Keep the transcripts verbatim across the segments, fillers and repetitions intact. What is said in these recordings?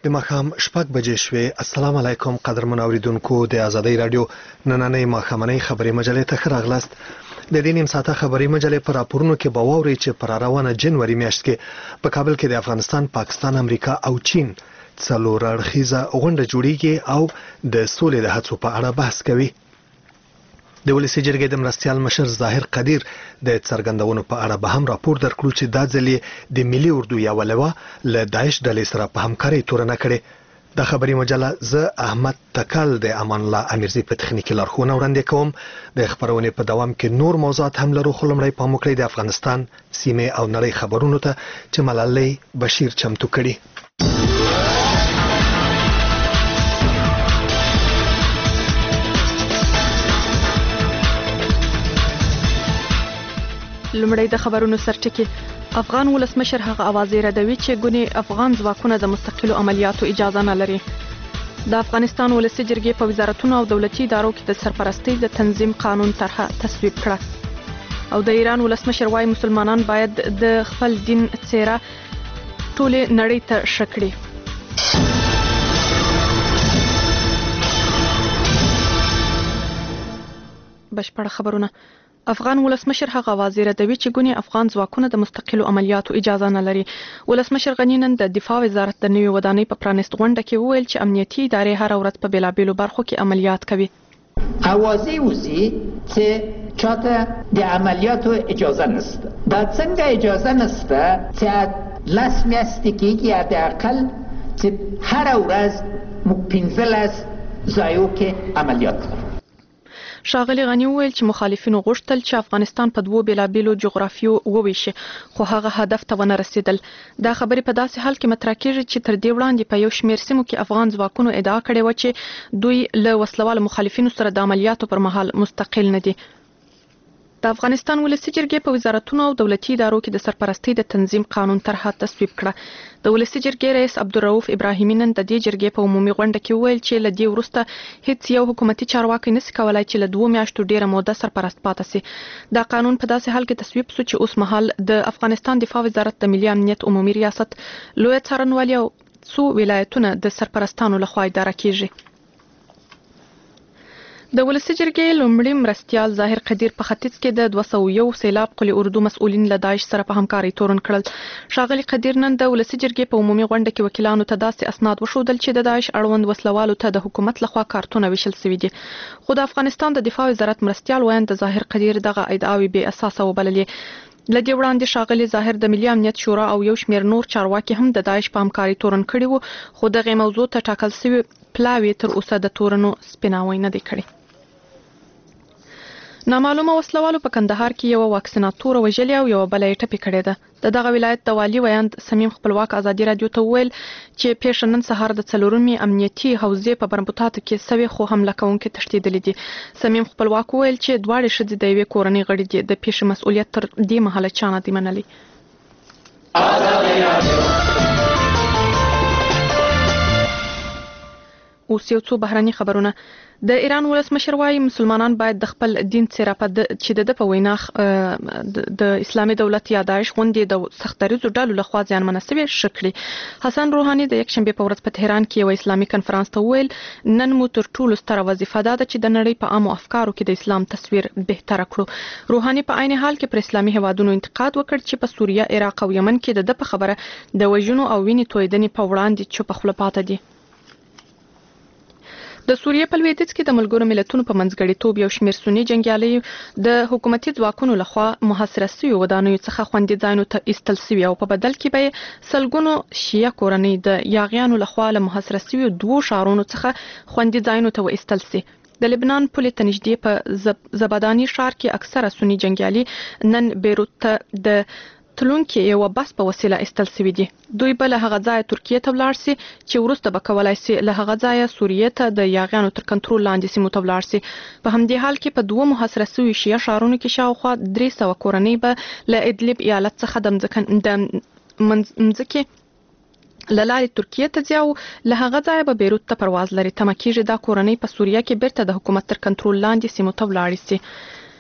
د ماښام شپږ بجې شوې. السلام علیکم قدرمن اوریدونکو، د ازادۍ رادیو نننۍ ماښامنۍ خبري مجلې ته ښه راغلاست. د دې نیم ساعته خبري مجلې په راپورونو کې به واورئ چې پر روانه جنوري میاشت کې په کابل کې د افغانستان، پاکستان، امریکا او چین څلور اړخیزه غونډه جوړیږي او د سولې د هڅو په اړه بحث کوي. د ولسي جرګې د مرستیال مشر ظاهر قدیر د څرګندونو په اړه به هم راپور درکړو چې دا ځل د ملي اردو یوه لواء له داعش ډلې سره په همکارۍ تورنه کړې. د خبري مجله زه احمد تکل د امان الله امیرزي په تخنیکي لارښوونه وړاندې کوم. د خبرونې په دوام کې نور موضوعات هم لرو، خو لومړی پام وکړئ د افغانستان، سیمې او نړۍ خبرونو ته چې ملالۍ بشیر چمتو کړي. لومړی د خبرونو سرټکی. افغان ولسمشر هغه اوازې ردوي چې ګونې افغان ځواکونه د مستقلو عملیاتو اجازه نه لري. د افغانستان ولسي جرګې په وزارتونو او دولتي ادارو کې د سرپرستۍ د تنظیم قانون طرحه تصویب کړه. او د ایران ولسمشر وايي مسلمانان باید د خپل دین څیره ټولې نړۍ ته ښه کړي. بشپړ خبرونه. افغان ولسمشر هغه اوازې ردوي چې ګونې افغان ځواکونه د مستقلو عملیاتو اجازه نه لري. ولسمشر غني نن د دفاع وزارت د نوې ودانۍ په پرانیست غونډه کې وویل چې امنیتي ادارې هر ورځ په بیلابیلو برخو کې عملیات کوي. اوازې وزي چې چاته د عملیاتو اجازه نشته. دا څنګه اجازه نشته چې لاس میاشتې کېږي حداقل چې هر ورځ موږ پنځلس ځایو کې عملیات کوو. ښاغلي غني وویل چې مخالفینو غوښتل چې افغانستان په دوو بیلابیلو جغرافیو وویشي، خو هغه هدف ته ونه رسیدل. دا خبرې په داسې حال کې مطرح کېږي چې تر دې وړاندې په یو شمېر سیمو کې افغان ځواکونو ادعا کړې وه چې دوی له وسلوالو مخالفینو سره د عملیاتو پر مهال مستقل نه دي. د افغانستان ولسي جرګې په وزارتونو او دولتي ادارو کې د سرپرستۍ د تنظیم قانون طرحه تصویب کړه. د ولسي جرګې رئیس عبدالرؤف ابراهیمي نن د دې جرګې په عمومي غونډه کې وویل چې له دې وروسته هیڅ یو حکومتي چارواکی نشي کولای چې له دوه میاشتو ډیره موده سرپرست پاتې شي. دا قانون په داسې حال کې تصویب شو چې اوس مهال د افغانستان دفاع وزارت د ملي امنیت عمومي ریاست، لویه څارنوالي او څو ولایتونه د سرپرستانو لخوا اداره کیږي. د ولسي جرګې لومړي مرستیال ظاهر قدیر په ختیځ کې د دوه سوه یو سیلاب قلي اردو مسؤلین له داعش سره په همکارۍ تورن کړل. ښاغلي قدیر نن د ولسي جرګې په عمومي غونډه کې وکیلانو ته داسې اسناد وښودل چې د داعش اړوند وسلوالو ته د حکومت لخوا کارتونه ویشل شوي دي. خو د افغانستان د دفاع وزارت مرستیال وایي د ظاهر قدیر دغه ادعاوې بې اساسه وبللې. له دې وړاندې ښاغلي ظاهر د ملي امنیت شورا او یو شمېر نور چارواکي هم د داعش په همکارۍ تورن کړي وو، خو دغې موضوع ته ټاکل شوي پلاوي تر اوسه د تورنو سپیناوی نه دی کړی. نامعلومه وسلوالو په کندهار کې یو واکسیناتور وژلې او یو بل یې ټپي کړې ده. د دغه ولایت د والي ویاند سمیم خپلواک ازادي رادیو ته وویل چې پیښه نن سهار د څلورمې امنیتي حوزې په برمبوتاتو کې سوي، خو حمله کوونکي تښتېدلي دي. سمیم خپلواک وویل چې دواړې ښځې د یوې کورنۍ غړي دي. د پیښې مسؤلیت تر دې مهاله چا نه دی منلی. اوس یو څو بهرني خبرونه. د ایران ولسمشر وايي مسلمانان باید د خپل دین څیره په چې د په وینا د اسلامي دولت یا داعش غوندې د سختدریزو ډلو لخوا زیانمنه شوې شکړي. حسن روحاني د یکشنبې په ورځ په تهران کې یو اسلامي کنفرانس ته وویل نن مو تر ټولو ستره وظیفه دا ده چې د نړۍ په عامو افکارو کې د اسلام تصویر بهتره کړو. روحاني په عین حال کې پر اسلامي هیوادونو انتقاد وکړ چې په سوریه، عراق او یمن کې د په خبره د وژنو او وینې تویدنې په وړاندې چوپه خوله پاتې دي. د سوریې په لویدیځ کې د ملګرو ملتونو په منځګړیتوب یو شمېر سني جنګیالي د حکومتي ځواکونو لخوا محاصره شویو ودانیو څخه خوندي ځایونو ته ایستل شوي او په بدل کې به سلګونو شیعه کورنۍ د یاغیانو لخوا له محاصره شویو دوو ښارونو څخه خوندي ځایونو ته وایستل شي. د لبنان پولې ته نږدې په زباداني ښار کې اکثره سني جنګیالي نن بیروت ته د تلونکي یو بس په وسیله ایستل شوي دي. دوی به له هغه ځایه ترکیې ته ولاړ شي چې وروسته به کولی شي له هغه ځایه سوریې ته د یاغیانو تر کنټرول لاندې سیمو ته ولاړ شي. په همدې حال کې په دوه محاصره شویو شیعه ښارونو کې شاوخوا درې سوه کورنۍ به له ادلب ایالت څخه د مځکې له لارې ترکیې ته ځي او له هغه ځایه به بیروت ته پرواز لري. تمه کېږي دا کورنۍ په سوریه کې بیرته د حکومت تر کنټرول لاندې سیمو ته ولاړې شي.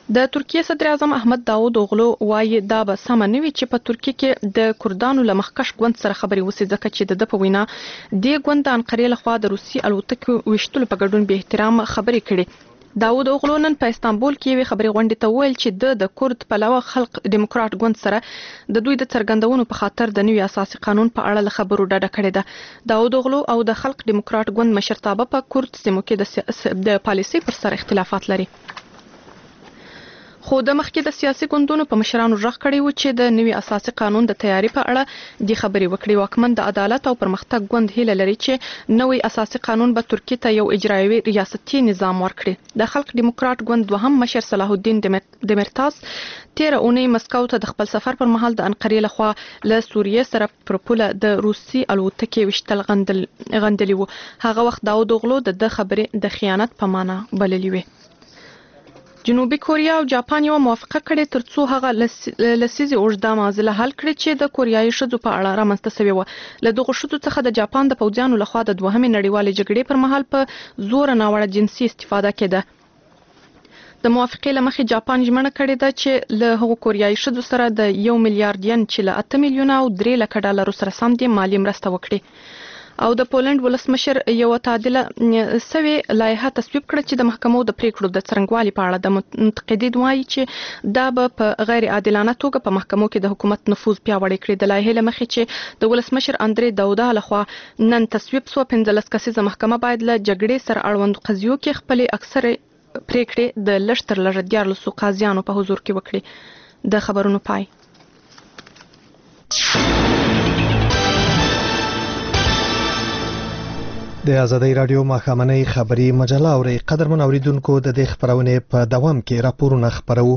د ترکیه صدر اعظم احمد داود اوغلو وايي دا به سم نه وي چې په ترکیه کې د کردانو له مخکش ګوند سره خبري وسی ځکه چې د په وینا د ګوند انقرې لخوا د روسي الوتکو وشتلو په ګډون به احترام خبري کړي. داود اوغلو نن په استانبول کې وی خبري غونډې ته ویل چې د د کورد په لوا خلق دیموکرات ګوند سره د دوی د څرګندونو په خاطر د نوي اساسي قانون په اړه له خبرو ډډه کړې ده. داود اوغلو او د خلق دیموکرات ګوند مشرتابه په کورد سیمو کې د پالیسي پر سر اختلافات لري. خو د مخکې د سیاسي ګوندونو په مشرانو ژغ کړی و چې د نوي اساسي قانون د تیاری په اړه د خبرې وکړي. واکمن د عدالت او پرمختګ ګوند هیله لري چې نوي اساسي قانون به ترکیه ته یو اجرایي ریاستي نظام ورکړي. د خلق دیموکرات ګوند دوهم مشر صلاح الدین دمرتاس تیر اونۍ مسکو ته د خپل سفر پر مهال د انقرې لخوا له سوریې سره پر پوله د روسي الوتکې وشتل غندل غندلی وو. هغه وخت داود اوغلو د خبرې د خیانت په معنا بللی وي. جنوبي کوریا او جاپان یو موافقه کړې ترڅو هغه لسیزې اوږده معضله حل کړي چې د کوریایي ښځو په اړه رامنځته شوې وه. له دغو ښځو څخه د جاپان د پوځیانو لخوا د دوهمې نړیوالې جګړې پر مهال په زور ناوړه جنسي استفاده کېده. د موافقې له مخې جاپان ژمنه کړې ده چې له هغو کوریایي ښځو سره د یو میلیارډ ین چې له اته میلیونه او درې لکه ډالرو سره سم دي مالي مرسته وکړي. او د پولند ولسمشر یو تعدیله سوي لایحه تصویب کړه چې د محکمو د پریکړو د څرنګوالي په اړه د منتقدین وایي چې دا به په غیر عادلانه توګه په محکمو کې د حکومت نفوذ پیاوړی کړي. د لایحې له مخې چې د ولسمشر اندرې داودا لخوا نن تصویب سو پنځلس کسیزه محکمه باید له جګړې سره اړوند قضیو کې خپلې اکثره پریکړې د لږ تر لږه دیارلسو قاضیانو په حضور کې وکړي. د خبرونو پای. د ازادۍ رادیو ماښامنۍ خبري مجله اوري. قدرمن اوریدونکو د دې خبرونې په دوام کې راپورونه خبرو.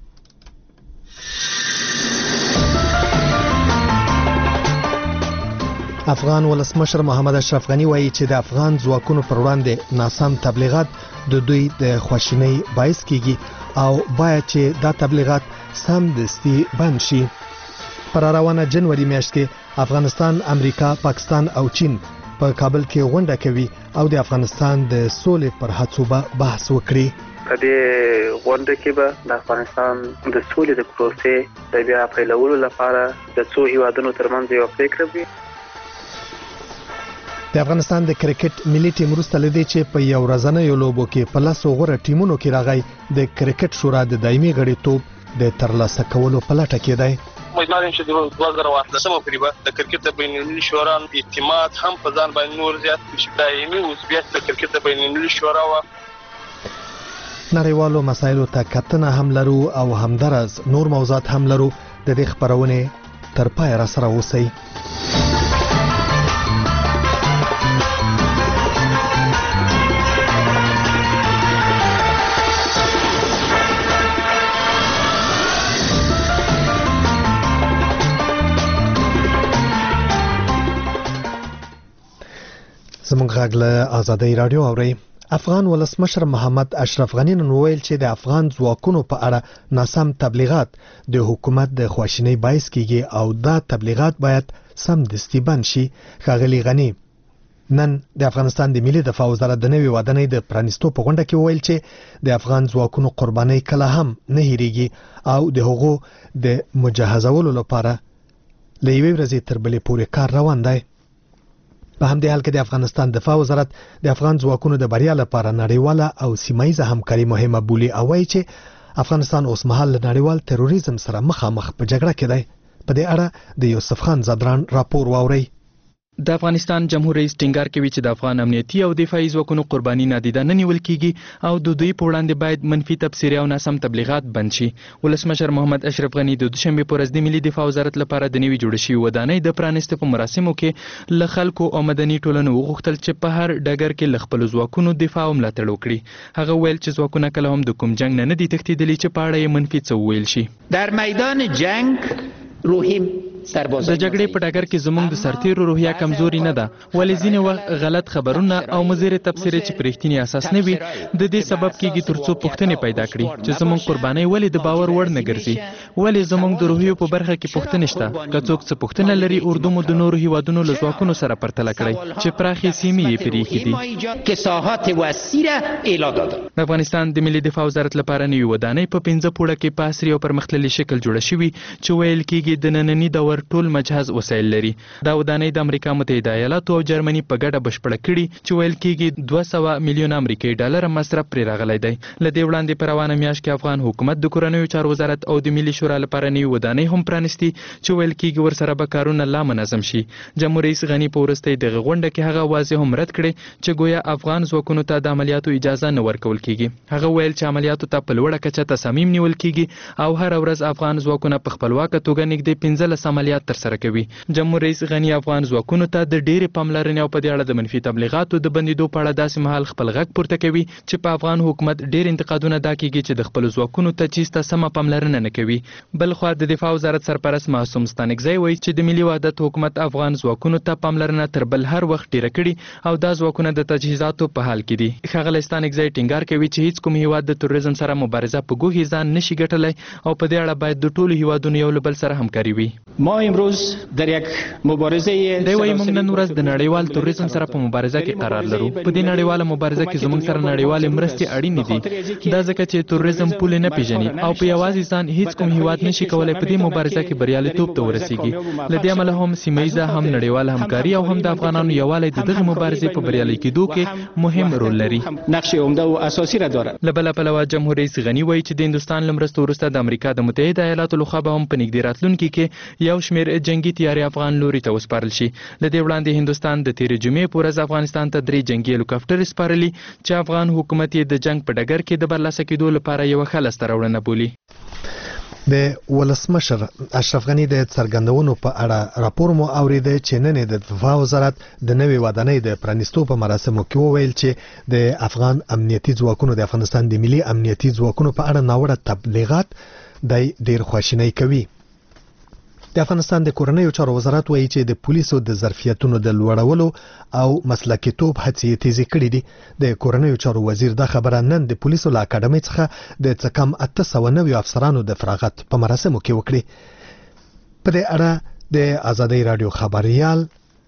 افغان ولسمشر محمد اشرف غنی وایي چې د افغان ځواکونو پر وړاندې ناسم تبلیغات د دوی د خواشینۍ باعث کیږي او باید چې دا تبلیغات سمدستي بند شي. پر روانه جنوري میاشت کې افغانستان، امریکا، پاکستان او چین په کابل کې غونډه کوي او د افغانستان د سولې پر هڅو به بحث وکړي. په دې غونډه کې به د افغانستان د سولې د پروسې د بیا پیلولو لپاره د څو هیوادونو ترمنځ یو پریکړه وي. د افغانستان د کرکټ ملي ټیم وروسته لدی چې په یو ورځنیو لوبو کې په لاسو غوره ټیمونو کې راغی د کرکټ شورا د دایمي غړیتوب د ترلاسه کولو په لټه کې دی. مجموعاً چې د دوه زره اتلسمه پورې به د کرکټ د بین‌المللي شورا اعتماد هم په ځان باندې نور زیات شي. دایمي عضویت د کرکټ د بین‌المللي شورا و نړیوالو مسایلو ته کتنه هم لرو او همدارس نور موضوعات هم لرو. د دې خبرونه تر پای را سره اوسئ. زموږ غږ له ازادۍ رادیو اوري. افغان ولسمشر محمد اشرف غنی نن ویل چې د افغان ځواکونو په اړه ناسم تبلیغات د حکومت د خواشینۍ باعث کیږي او دا تبلیغات باید سمدستي بند شي. ښاغلي غنی نن د افغانستان د ملي دفاع وزارت د نوي ودانۍ د پرانیستو په غونډه کې ویل چې د افغان ځواکونو قربانۍ کله هم نه هېریږي او د هغو د مجهزولو لپاره له یوې ورځې تر بلې پورې کار روان دی. په همدې حال کې د افغانستان دفاع وزارت د افغان ځواکونو د بریا لپاره نړیواله او سیمایي همکاري مهمه بولي او وایي چې افغانستان اوس مهال له نړیوال تروریزم سره مخامخ په جګړه کې دی. په دې اړه د یوسف خان زدران راپور واورئ. د افغانستان جمهور رئیس ټینګار کوي چې د افغان امنیتي او دفاعي ځواکونو قرباني نادیده نه نیول کیږي او د دوی په وړاندې باید منفي تبصرې او ناسم تبلیغات بند شي. ولسمشر محمد اشرف غنی د دوشنبه په ورځ د ملي دفاع وزارت لپاره د نوي جوړ شوي ودانۍ د پرانیستو په مراسمو کې له خلکو او مدني ټولنو وغوښتل چې په هر ډګر کې له خپلو ځواکونو دفاع او ملاتړ وکړي. هغه ویل چې ځواکونه کله هم د کوم جنگ نه نه دي تښتېدلي چې په اړه یې منفي څه وویل شي. در میدان جنگ روحی در بازار د جګړې په ډګر کې زموږ د سرتیرو روحیه کمزوري نه ده، ولې ځینې وخت غلط خبرونه او مضر تبصرې چې په رښتیني اساس نه وي د دې سبب کېږي ترڅو پوښتنې پیدا کړي چې زموږ قربانۍ ولې د باور وړ نه ګرځي، ولې زموږ د روحیو په برخه کې پوښتنې شته. که څوک څه پوښتنه لري، اردو مو د نورو هیوادونو له ځواکونو سره پرتله کړئ چې پراخې سیمې یې پرې ایښي دي. د افغانستان د ملي دفاع وزارت لپاره نوې ودانۍ په پنځه پوړه کې په عصري او پرمختللي شکل جوړه شوې چې ویل کېږي د ننني دور ټول مجهز وسایل لري. دا ودانۍ د امریکا متحده ایالاتو او جرمني په ګډه بشپړه کړي چې ویل کېږي دوه سوه میلیون امریکایي ډالر مصرف پرې راغلی دی. له دې وړاندې په روانه میاشت کې افغان حکومت د کورنیو چارو وزارت او د ملي شورا لپاره نوې ودانۍ هم پرانیستي چې ویل کېږي ورسره به کارونه لا منظم شي. جمهور رئیس غني په وروستۍ دغه غونډه کې هغه واضح هم رد کړی چې ګویا افغان ځواکونو ته د عملیاتو اجازه نه ورکول کېږي. هغه ویل چې عملیاتو ته په لوړه کچه تصامیم نیول کېږي او هر ورځ افغان ځواکونه په خپلواکه توګه نږدې پنځلس عملیات ترسره کوي. جمهور رئیس غني افغان ځواکونو ته د ډېرې پاملرنې او په دې اړه د منفي تبلیغاتو د بندېدو په اړه داسې مهال خپل غږ پورته کوي چې په افغان حکومت ډېر انتقادونه دا کېږي چې د خپلو ځواکونو تجهیز ته سمه پاملرنه نه کوي. بل خوا د دفاع وزارت سرپرست معصوم ستانکزی وایي چې د ملي وحدت حکومت افغان ځواکونو ته پاملرنه تر بل هر وخت ډیره کړي او دا ځواکونه د تجهیزاتو په حال کې دي. ښاغلی ستانکزی ټینګار کوي چې هیڅ کوم هیواد د تروریزم سره مبارزه په ګوښې ځان نشي ګټلی او په دې اړه باید د ټولو هیوادونو یو له بل سره همکاري وي. ما امروز در یک مبارزه دی وایي موږ نن ورځ د نړیوال تروریزم سره په مبارزه کې قرار لرو. په دې نړیواله مبارزه کې زموږ سره نړیوالې مرستې اړینې دي. دا ځکه چې تروریزم پولې نه پیژني او په یوازې ځان هیڅ کوم هیواد نشي کولی په دې مبارزه کې بریالیتوب ته ورسیږي. له دې امله هم سیمه ییزه هم نړیواله همکاري او هم د افغانانو یووالی د دغه مبارزې په بریالي کېدو کې مهم رول لري. نقش عمده او اساسي را دارد. له بله پلوه جمهور رئیس غني وایي چې د هندوستان له مرستو وروسته د امریکا د متحده ایالاتو لخوا به هم په نږدې راتلونکي کې یو شمېر جنګي تیارې افغان لوري ته وسپارل شي. له دې وړاندې هندوستان د تېرې جمعې په ورځ افغانستان ته درې جنګي هلیکاپټرې سپارلي چې افغان حکومت یې د جنګ په ډګر کې د برلاسه کېدو لپاره یوه ښه لاسته راوړنه بولي. د ولسمشر اشرف غني د څرګندونو په اړه راپور مو اوریده چې نن د دفاع وزارت د نوې ودانۍ د پرانیستو په مراسمو کې وویل چې د افغان امنیتي ځواکونو د افغانستان د ملي امنیتي ځواکونو په اړه ناوړه تبلیغات د ډیر خواشینی کوي. د افغانستان د کورنیو چارو وزارت وایي چې د پولیسو د ظرفیتونو د لوړولو او مسلکیتوب هڅې تیزې کړې دي. د کورنیو چارو وزیر دا خبره نن د پولیسو له اکاډمۍ څخه د څه کم اته سوه نوي افسرانو د فراغت په مراسمو کې وکړي. په دې اړه د ازادۍ راډیو خبریال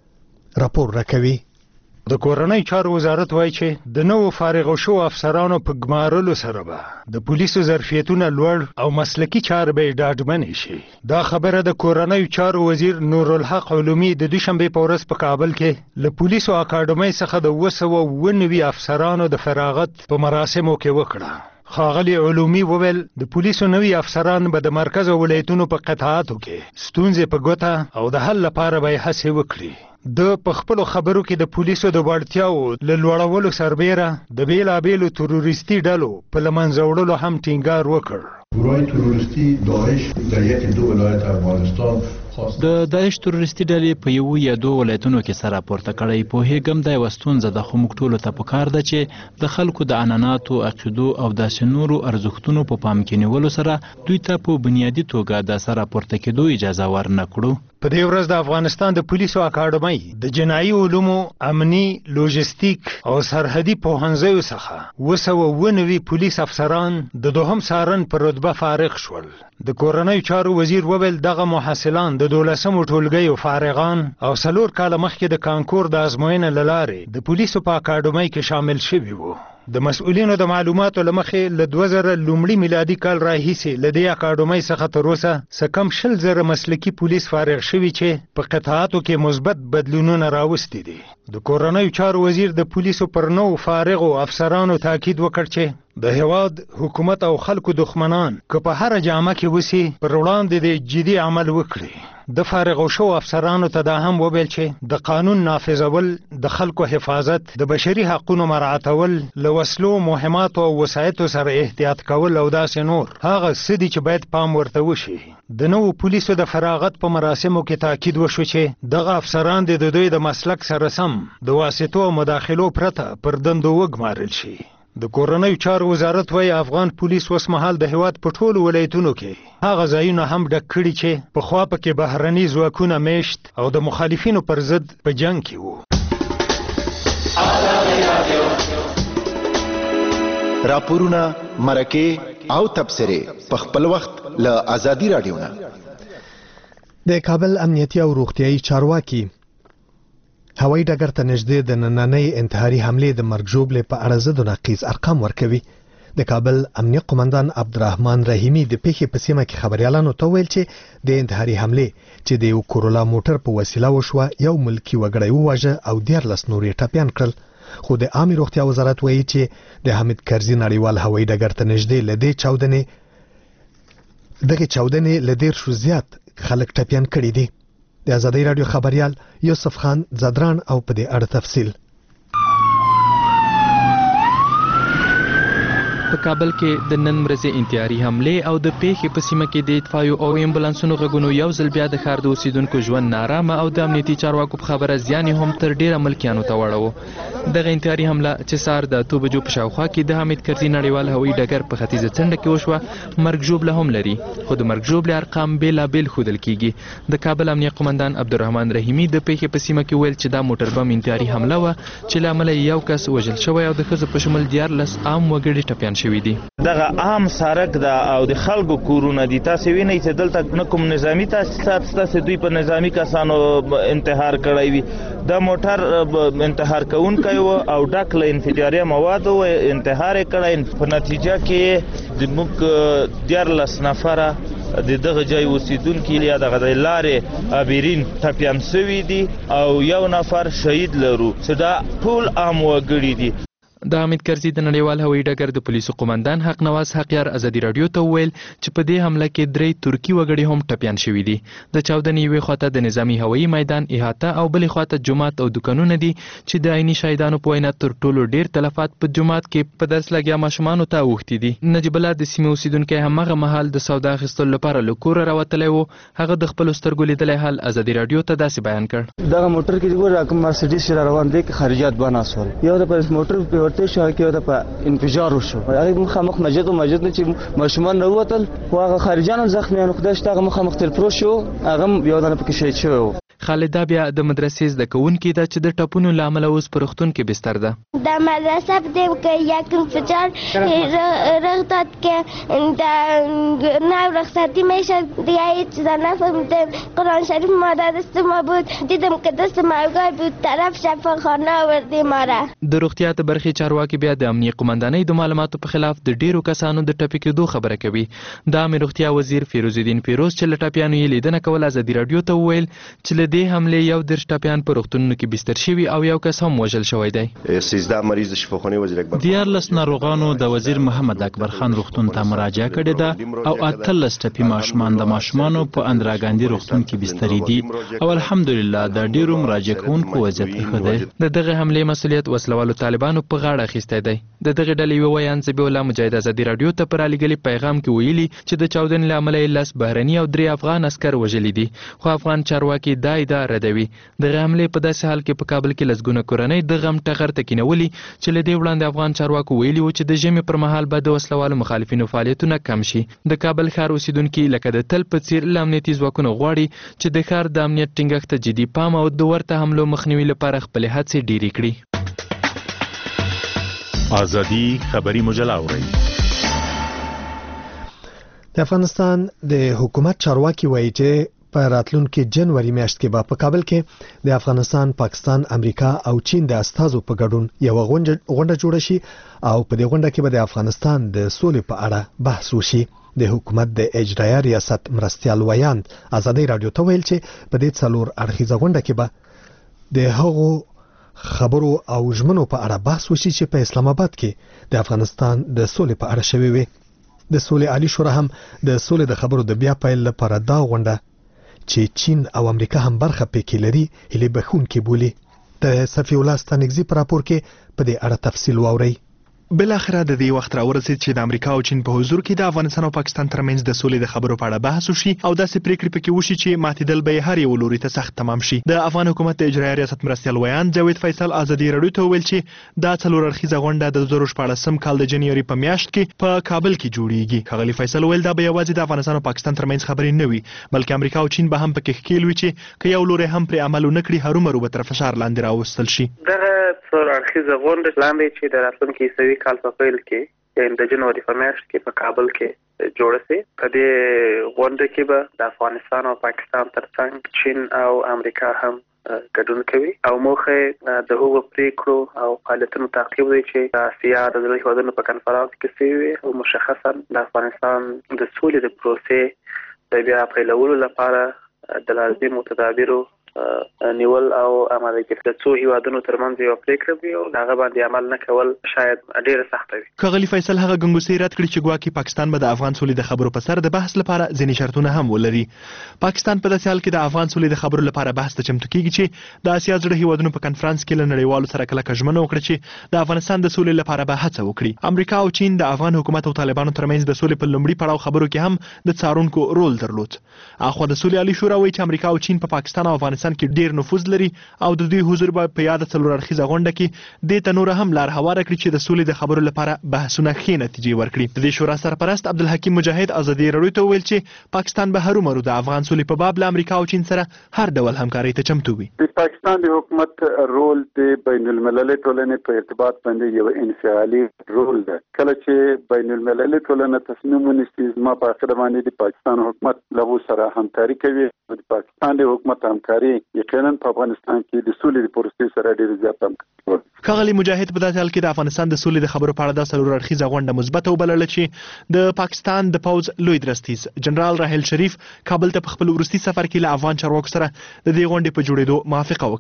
راپور راکوي. د کورنۍ چارو وزارت وایي چې د نوو فارغ شو افسرانو په ګمارلو سره به د پولیسو ظرفیتونه لوړ او مسلکي چارې به ډاډمنې شي. دا خبره د کورنۍ چارو وزیر نورالحق علومي د دوشنبې په ورځ په کابل کې له پولیسو اکاډمۍ څخه د اوه سوه اوه نوي افسرانو د فراغت په مراسمو کې وکړه. ښاغلي علومي وویل د پولیسو نوي افسران به د مرکز او ولایتونو په قطعاتو کې ستونزې په ګوته او د حل لپاره به یې هڅې وکړي. د په خپلو خبرو کې د پولیسو د وړتیاو له لوړولو سربیره د بیلابیلو تروریستي ډلو په له منځه وړلو هم ټینګار وکړ. گروه تروریستی داعش در یک دو ولایت افغانستان د داعش تروریستي ډلې په یو یا دوه ولایتونو کې سره پورته کړی. پوهېږم دا یوه ستونزه ده، خو موږ ټولو ته پکار ده چې د خلکو د عنعناتو، عقیدو او داسې نورو ارزښتونو په پام کې نیولو سره دوی ته په بنیادي توګه د سره پورته کېدو اجازه ورنه کړو. په دې ورځ د افغانستان د پولیسو اکاډمۍ د جنایي علومو، امني، لوجستیک او سرحدي پوهنځیو څخه اوه سوه اوه نوي پولیس افسران د دوهم سارن په رتبه فارغ شول. د کورنۍ چارو وزیر وویل دغه محصلان د دولسمو ټولګیو فارغان او څلور کاله مخکې د کانکور د ازموینې له لارې د پولیسو په اکاډمۍ کې شامل شوي وو. د مسؤلینو د معلوماتو له مخې له دوه زره لومړي میلادي کال راهیسې له دې اکاډمۍ څخه تر اوسه څه کم شل زره مسلکي پولیس فارغ شوي چې په قطعاتو کې مثبت بدلونونه راوستي دي. د کورنیو چارو وزیر د پولیسو پر نوو فارغو افسرانو تاکید وکړ چې د هیواد حکومت او خلکو دښمنان که په هره جامه کې وسی پر وړاندې د جدي عمل وکړي. د فارغ شو افسرانو ته دا هم وویل چې د قانون نافذول، د خلکو حفاظت، د بشري حقونو مراعاتول، له وسلو، مهماتو او وسایطو سره احتیاط کول او داسې نور هغه څه دي چې باید پام ورته وشي. د نوو پولیسو د فراغت په مراسمو کې تاکید وشو چې دغه افسران د دوی د مسلک سره سم د واسطو او مداخلو پرته پر دندو وګمارل شي. د کورنیو چارو وزارت وایي افغان پولیس اوس مهال د هیواد په ټولو ولایتونو کې هغه ځایونه هم ډک کړي چې پخوا پکې بهرني ځواکونه میشت او د مخالفینو پر ضد په جنګ کې وو. راپورونه، مرکې او تبصرې په خپل وخت له ازادي راډیو نه. د کابل امنیتي او روغتیايي چارواکي هوایي ډګر ته نږدې د نننۍ انتحاري حملې د مرګ ژوبلې په اړه ضد و نقیض ارقام ورکوي. د کابل امنیه قومندان عبدالرحمن رحیمي د پیښې په سیمه کې خبريالانو ته ویل چې د انتحاري حملې چې د یو کورولا موټر په وسیله وشوه یو ملکی وګړی وواژه او دیارلس نور یې ټپیان کړل. خو د عامه روغتیا وزارت وایي چې د حامد کرزي نړیوال هوایي ډګر ته نږدې له دې چاودنې دغه چاودنې له ډېر شو زیات خلک ټپیان کړي دي. د ازادي راډیو خبريال یوسف خان زدران او په دې اړه تفصیل. په کابل کې د نن ورځې انتحاري حملې او د پیښې په سیمه کې د اطفائیو او امبولانسونو غږونو یو ځل بیا د ښار د اوسیدونکو ژوند نارامه او د امنیتي چارواکو په خبره زیان هم تر ډیره ملکیانو ته واړوه. دغه انتحاري حمله چې سهار د اته بجو په شاوخوا کې د حامد کرزي نړیوال هوایي ډګر په ختیځه څنډه کې وشوه مرګ ژوبله هم لري، خو د مرګ ژوبلې ارقام بېلابېل ښودل کېږي. د کابل امنیه قومندان عبدالرحمن رحیمي د پیښې په سیمه کې ویل چې دا موټر بم انتحاري حمله وه چې له امله یو کس وژل شوی او د ښځو په شمول دیارلس عام وګړي ټپیان شوي دي. دغه عام سړک ده او د خلکو کورونه دي. تاسو وینئ چې دلته نه کوم نظامی تاسیسات شته چې دوی په نظامی کسانو انتحار کړی وي. دا موټر انتحار کوونکی و او ډک له انفجاري موادو انتحار یې کړی. په نتیجه کې زموږ دیارلس نفره د دغه ځای اوسیدونکي یا دغه د لارې عابرین ټپیان شوي دي او یو نفر شهید لرو چې دا ټول عام وګړي دي. د حامد کرزي د نړیوال هوایي ډګر د پولیسو قومندان حق نواز حقیار ازادي راډیو ته وویل چې په دې حمله کې درې ترکي وګړي هم ټپیان شوي دي. د چاودنې یوې خواته د نظامي هوایي میدان احاطه او بلې خواته جومات او دکانونه دي چې د عیني شاهدانو په وینا تر ټولو ډیر تلفات په جومات کې په درس لګیا ماشومانو ته اوښتي دي. نجیب الله د سیمې اوسیدونکی هماغه مهال د سودا اخیستلو لپاره له کوره راوتلی و. هغه د خپلو سترګو لیدلی حال ازادي راډیو ته داسې بیان کړ. دغه موټر کې ګوره کوم مرسډیز چې را روان دی کې خارجات بناسول یو د پرس موټر په ورته شو کې د په انفجار وشو. هغه مخامخ مسجد او مسجد نه چې ماشومان نه وتل خو هغه خارجانو زخمیانو خدای شته هغه مخامخ تل پرو شو هغه یو دانه پکې شهید شو. خالده بیا د مدرسې زده کوونکې ده چې د ټپونو له امله اوس په روغتون کې بستر ده. د مدرسه په دې کې یک انفجار رخ داد که در نو رخصتی میشه دیگه هیچ نفهمیدم. قرآن شریف مادرست ما بود دیدم که دست مرگای بود طرف شفاخانه آوردی ما را. د روغتیا ته برخې چارواکي بیا د امنیه قومندانۍ د معلوماتو په خلاف د ډیرو کسانو د ټپي کېدو خبره کوي. د عامه روغتیا وزیر فیروز الدین فیروز چې له ټپیانو یې لیدنه کول ازادي راډیو ته وویل چې دې حملې یو درش ټپیان په روغتونونو کې بستر شوي او یو کس هم وژل شوی دی. سیزده مریض د شفاخانې وزیر اکبر دیارلس ناروغانو د وزیر محمد اکبر خان روغتون ته مراجعه کړې ده او اتلس ټپي ماشومان د ماشومانو په اندرا ګاندي روغتون کې بستري دي او الحمدلله د ډیرو مراجعه کوونکو وضعیت ښه دی. د دغه حملې مسؤلیت وسلوالو طالبانو په غاړه اخیستی دی. د دغه ډلې یو ویان ذبیح الله مجاهد ازادي راډیو ته په رالیږلي پیغام کې ویلي چې د چاودنې له امله یې لس بهرني او درې افغان عسکر وژلي دي، خو افغان چارواکي دا ادعا ردوي. دغه حملې په داسې حال کې په کابل کې لسګونه کورنۍ د غم ټغر ته کینولي چې له دې وړاندې افغان چارواکو ویلي وو چې د ژمي پر مهال به د وسلوالو مخالفینو فعالیتونه کم شي. د کابل ښار اوسیدونکي لکه د تل په څیر له امنیتي ځواکونو غواړي چې د ښار د امنیت ټینګښت ته جدي پام او د ورته حملو مخنیوي لپاره خپلې هڅې ډیرې کړي. ازادي خبري مجله اورئ. د افغانستان د حکومت چارواکي وایي چې په راتلونکي جنوري میاشت کې به په کابل کې د افغانستان، پاکستان، امریکا او چین د استازو په ګډون یو غونډه جوړه شي او په دې غونډه کې به د افغانستان د سولې په اړه بحث وشي. د حکومت د اجرایه ریاست مرستیال ویاند ازادي راډیو ته ویل چې په دې څلور اړخیزه غونډه کې به د هغو خبرو او ژمنو په اړه بحث وشي چې په اسلام آباد کې د افغانستان د سولې په اړه شوي وي. د سولې عالی شورا هم د سولې د خبرو د بیا پیل لپاره دا غونډه چې چین او امریکا هم برخه پکې لري هلې بخون کې بولی. د صفی الله ستانګزی پر راپور کې په دې اړه تفصیل واوري. بل اخره د دې وخت راورسید چې د امریکا او چین په حضور کې د افغانستان او پاکستان ترمنځ د سولې د خبرو په اړه بحث وشي او داسې پریکړې پکې وشي چې ماتېدل به هر یو لوري ته سخت تمام شي. د افغان حکومت د اجرایي ریاست مرستیال ویان جاوید فیصل ازادي راډیو ته ویل چې دا څلور اړخیزه غونډه د دوه زره شپاړسم کال د جنوري په میاشت کې په کابل کې جوړیږي. ښاغلي فیصل ویل دا به یوازې د افغانستان او پاکستان ترمنځ خبرې نه وي بلکې امریکا او چین به هم پکې ښکیل وي چې که یو لوري هم پرې عمل ونه کړي هرومرو به تر فشار لاندې راوستل شي. دغه څلور اړخیزه غونډه لاندې چې د راتلونکي عیسوي کال په پیل کې د جنوري په میاشت کې په کابل کې جوړه شي. په دې غونډه کې به د افغانستان او پاکستان ترڅنګ چین او امریکا هم ګډون کوي او موخه د هغو پریکړو او فعالیتونو تعقیب دی چې د اسیا د زړه هیوادونو په کنفرانس کې شوي او مشخصا د افغانستان د سولې د پروسې د بیا پیلولو لپاره د لازمو تدابیرو نیول او عملي کول د څو هیوادونو ترمنځ یو پریکړه وي او هغه باندې عمل نه کول شاید ډیره سخت وي. ښاغلي فیصل هغه ګنګوسې رد کړي چې ګواکې پاکستان به د افغان سولې د خبرو په سر د بحث لپاره ځینې شرطونه هم ولري. پاکستان په داسې حال کې د افغان سولې د خبرو لپاره بحث ته چمتو کیږي چې د اسیا زړه هیوادونو په کنفرانس کې له نړیوالو سره کلکه ژمنه وکړه چې د افغانستان د سولې لپاره به هڅه وکړي. امریکا او چین د افغان حکومت او طالبانو ترمنځ د سولې په لومړي پړاو خبرو کې هم د څارونکو رول درلود. اخو د سولې عالی شورا وایي چې امریکا او چین په پاکستان او افغانستان کې ډیر نفوذ لري او د دوی حضور به په یاد څلور اړخیزه غونډه کې د تنور هم لار هواره کړی چې د سولې د خبرو لپاره بحثونه ښې نتیجې ورکړي. د دې شورا سرپرست عبدالحکیم مجاهد ازادي راډیو ته ویل چې پاکستان به هرومرو د افغان سولې په باب له امریکا او چین سره هر ډول همکارۍ ته چمتو وي. د پاکستان د حکومت رول د بین المللي ټولنې په ارتباط باندې یو انفعالي رول ده. کله چې بین المللي ټولنه تصمیم ونیسي زما په اخر باندې د پاکستان حکومت له سره همکاري کوي. د پاکستان د حکومت همکاري یقینا په افغانستان کې د سولې د پروسې سره ډېر زیات همکاري. ښاغلي مجاهد په داسې حال کې د افغانستان د سولې د خبرو په اړه د څلور اړخیزه غونډه مثبته وبلله چې د پاکستان د پوځ لوی درستیز جنرال راحیل شریف کابل ته په خپل وروستي سفر کې له افغان چارواکو سره د دې غونډې په جوړېدو موافقه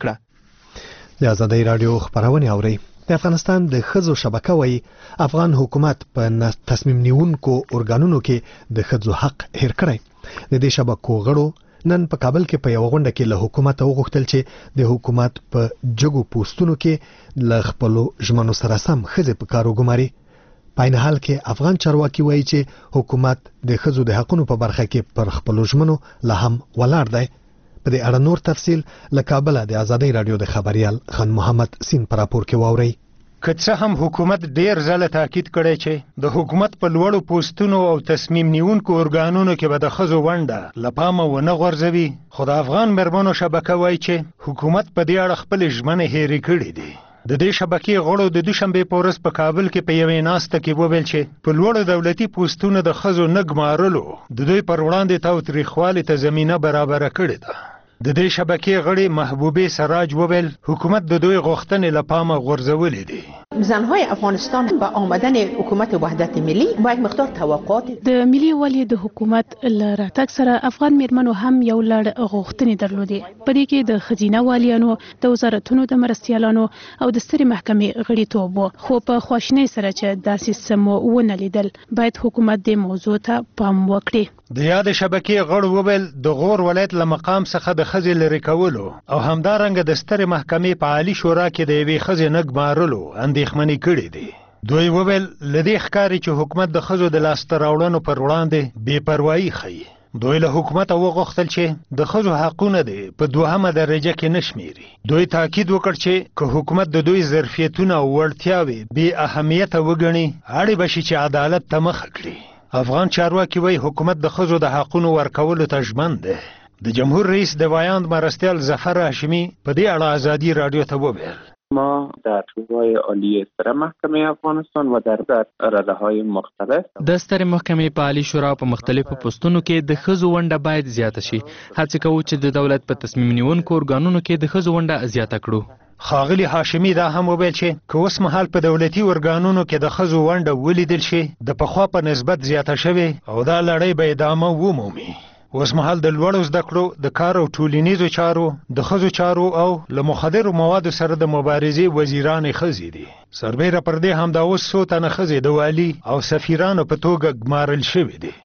وکړه. د ازادۍ راډیو خبرونه اوري. د افغانستان د ښځو شبکه وایي افغان حکومت په تصمیم نیونکو ارګانونو کې د ښځو حق هیر کړی. د دې شبکو غړو نن په کابل کې په یو غونډه کې له حکومت وغوښتل چې د حکومت په جګو پوسټونو کې له خپل ژمنو سره سم ښځې په کار وګماري. په عین حال کې افغان چارواکي وایي چې حکومت د ښځو د حقونو په برخه کې پر خپل ژمنو لا هم ولاړ دی. په دې اړه نور تفصیل له کابل د ازادۍ راډیو د خبريال خان محمد سین پر راپور کې واوري. که څه هم حکومت ډیر ځله تاکید کړی چې د حکومت په لوړو پوسټونو او تصمیم نیونکو ارګانونو کې به د ښځو ونډه له پامه ونه غورځوي، خو د افغان مېرمنو شبکه وایي چې حکومت په دې اړه خپلې ژمنې هېرې کړې دي. د دې شبکې غړو د دوشنبې په ورځ په کابل کې په یوې ناسته کې وویل چې په لوړو دولتي پوسټونو د ښځو نه ګمارلو د دوی پر وړاندې تاوتریخوالي ته زمینه برابره کړې ده. د دې شبکې غړي محبوبه سراج وویل حکومت د دوی غوښتنې له پامه غورځولې دي. زنهای افغانستان با آمدن حکومت وحدت ملی با یک مقدار توقعات د ملي والي د حکومت له راتګ سره افغان میرمنو هم یو لړ غوښتنې درلودې. په دې کې د خزینه والیانو، د وزارتونو د مرستیالانو او د سترې محکمې غړیتوب و، خو په خواشینۍ سره چې داسې څه مو ونه لیدل. باید حکومت دې موضوع ته پام وکړي. د یاد شبکې غړو وویل د غور ولایت له مقام څخه د ښځې لرې کولو او همدارنګه د سترې محکمې په عالي شورا کې د یوې ښځې نه ګمارلو اندېښمنې کړې دي. دوی وویل له دې ښکاري چې حکومت د ښځو د لاسته راوړنو پر وړاندې بې پروایي ښیي. دوی له حکومته وغوښتل چې د ښځو حقونه دې په دوهمه درجه کې نه شمېري. دوی تاکید وکړ چې که حکومت د دوی ظرفیتونه او وړتیاوې بې اهمیته وګڼي اړې به شي چې عدالت ته مخه کړي. افغان چارواکي وایي حکومت د ښځو د حقونو ورکولو ته ژمن دی. د جمهور رئیس د ویاند مرستیال ظفر هاشمی په دې اړه ازادي راډیو ته وویل ما در شورای عالی ستره محکمه افغانستان و در رده‌های مختلف د سترې محکمې په عالی شورا په مختلفو پوسټونو کې د ښځو ونډه باید زیاته شي. هڅه کوو چې د دولت په تصمیم نیونکو ارګانونو کې د ښځو ونډه زیاته کړو. ښاغلي هاشمی دا هم وویل چې که اوس مهال په دولتي ارګانونو کې د ښځو ونډه ولیدل شي د پخوا په نسبت زیاته شوې او دا لړۍ به ادامه ومومي. اوس مهال د لوړو زده کړو د کار او ټولنیزو چارو د ښځو چارو او له مخدرو موادو سره د مبارزې وزیرانې ښځې دي. سربیره پر دې هم دا اوس څو تنه ښځې د والي او سفیرانو په توګه ګمارل شوې دي.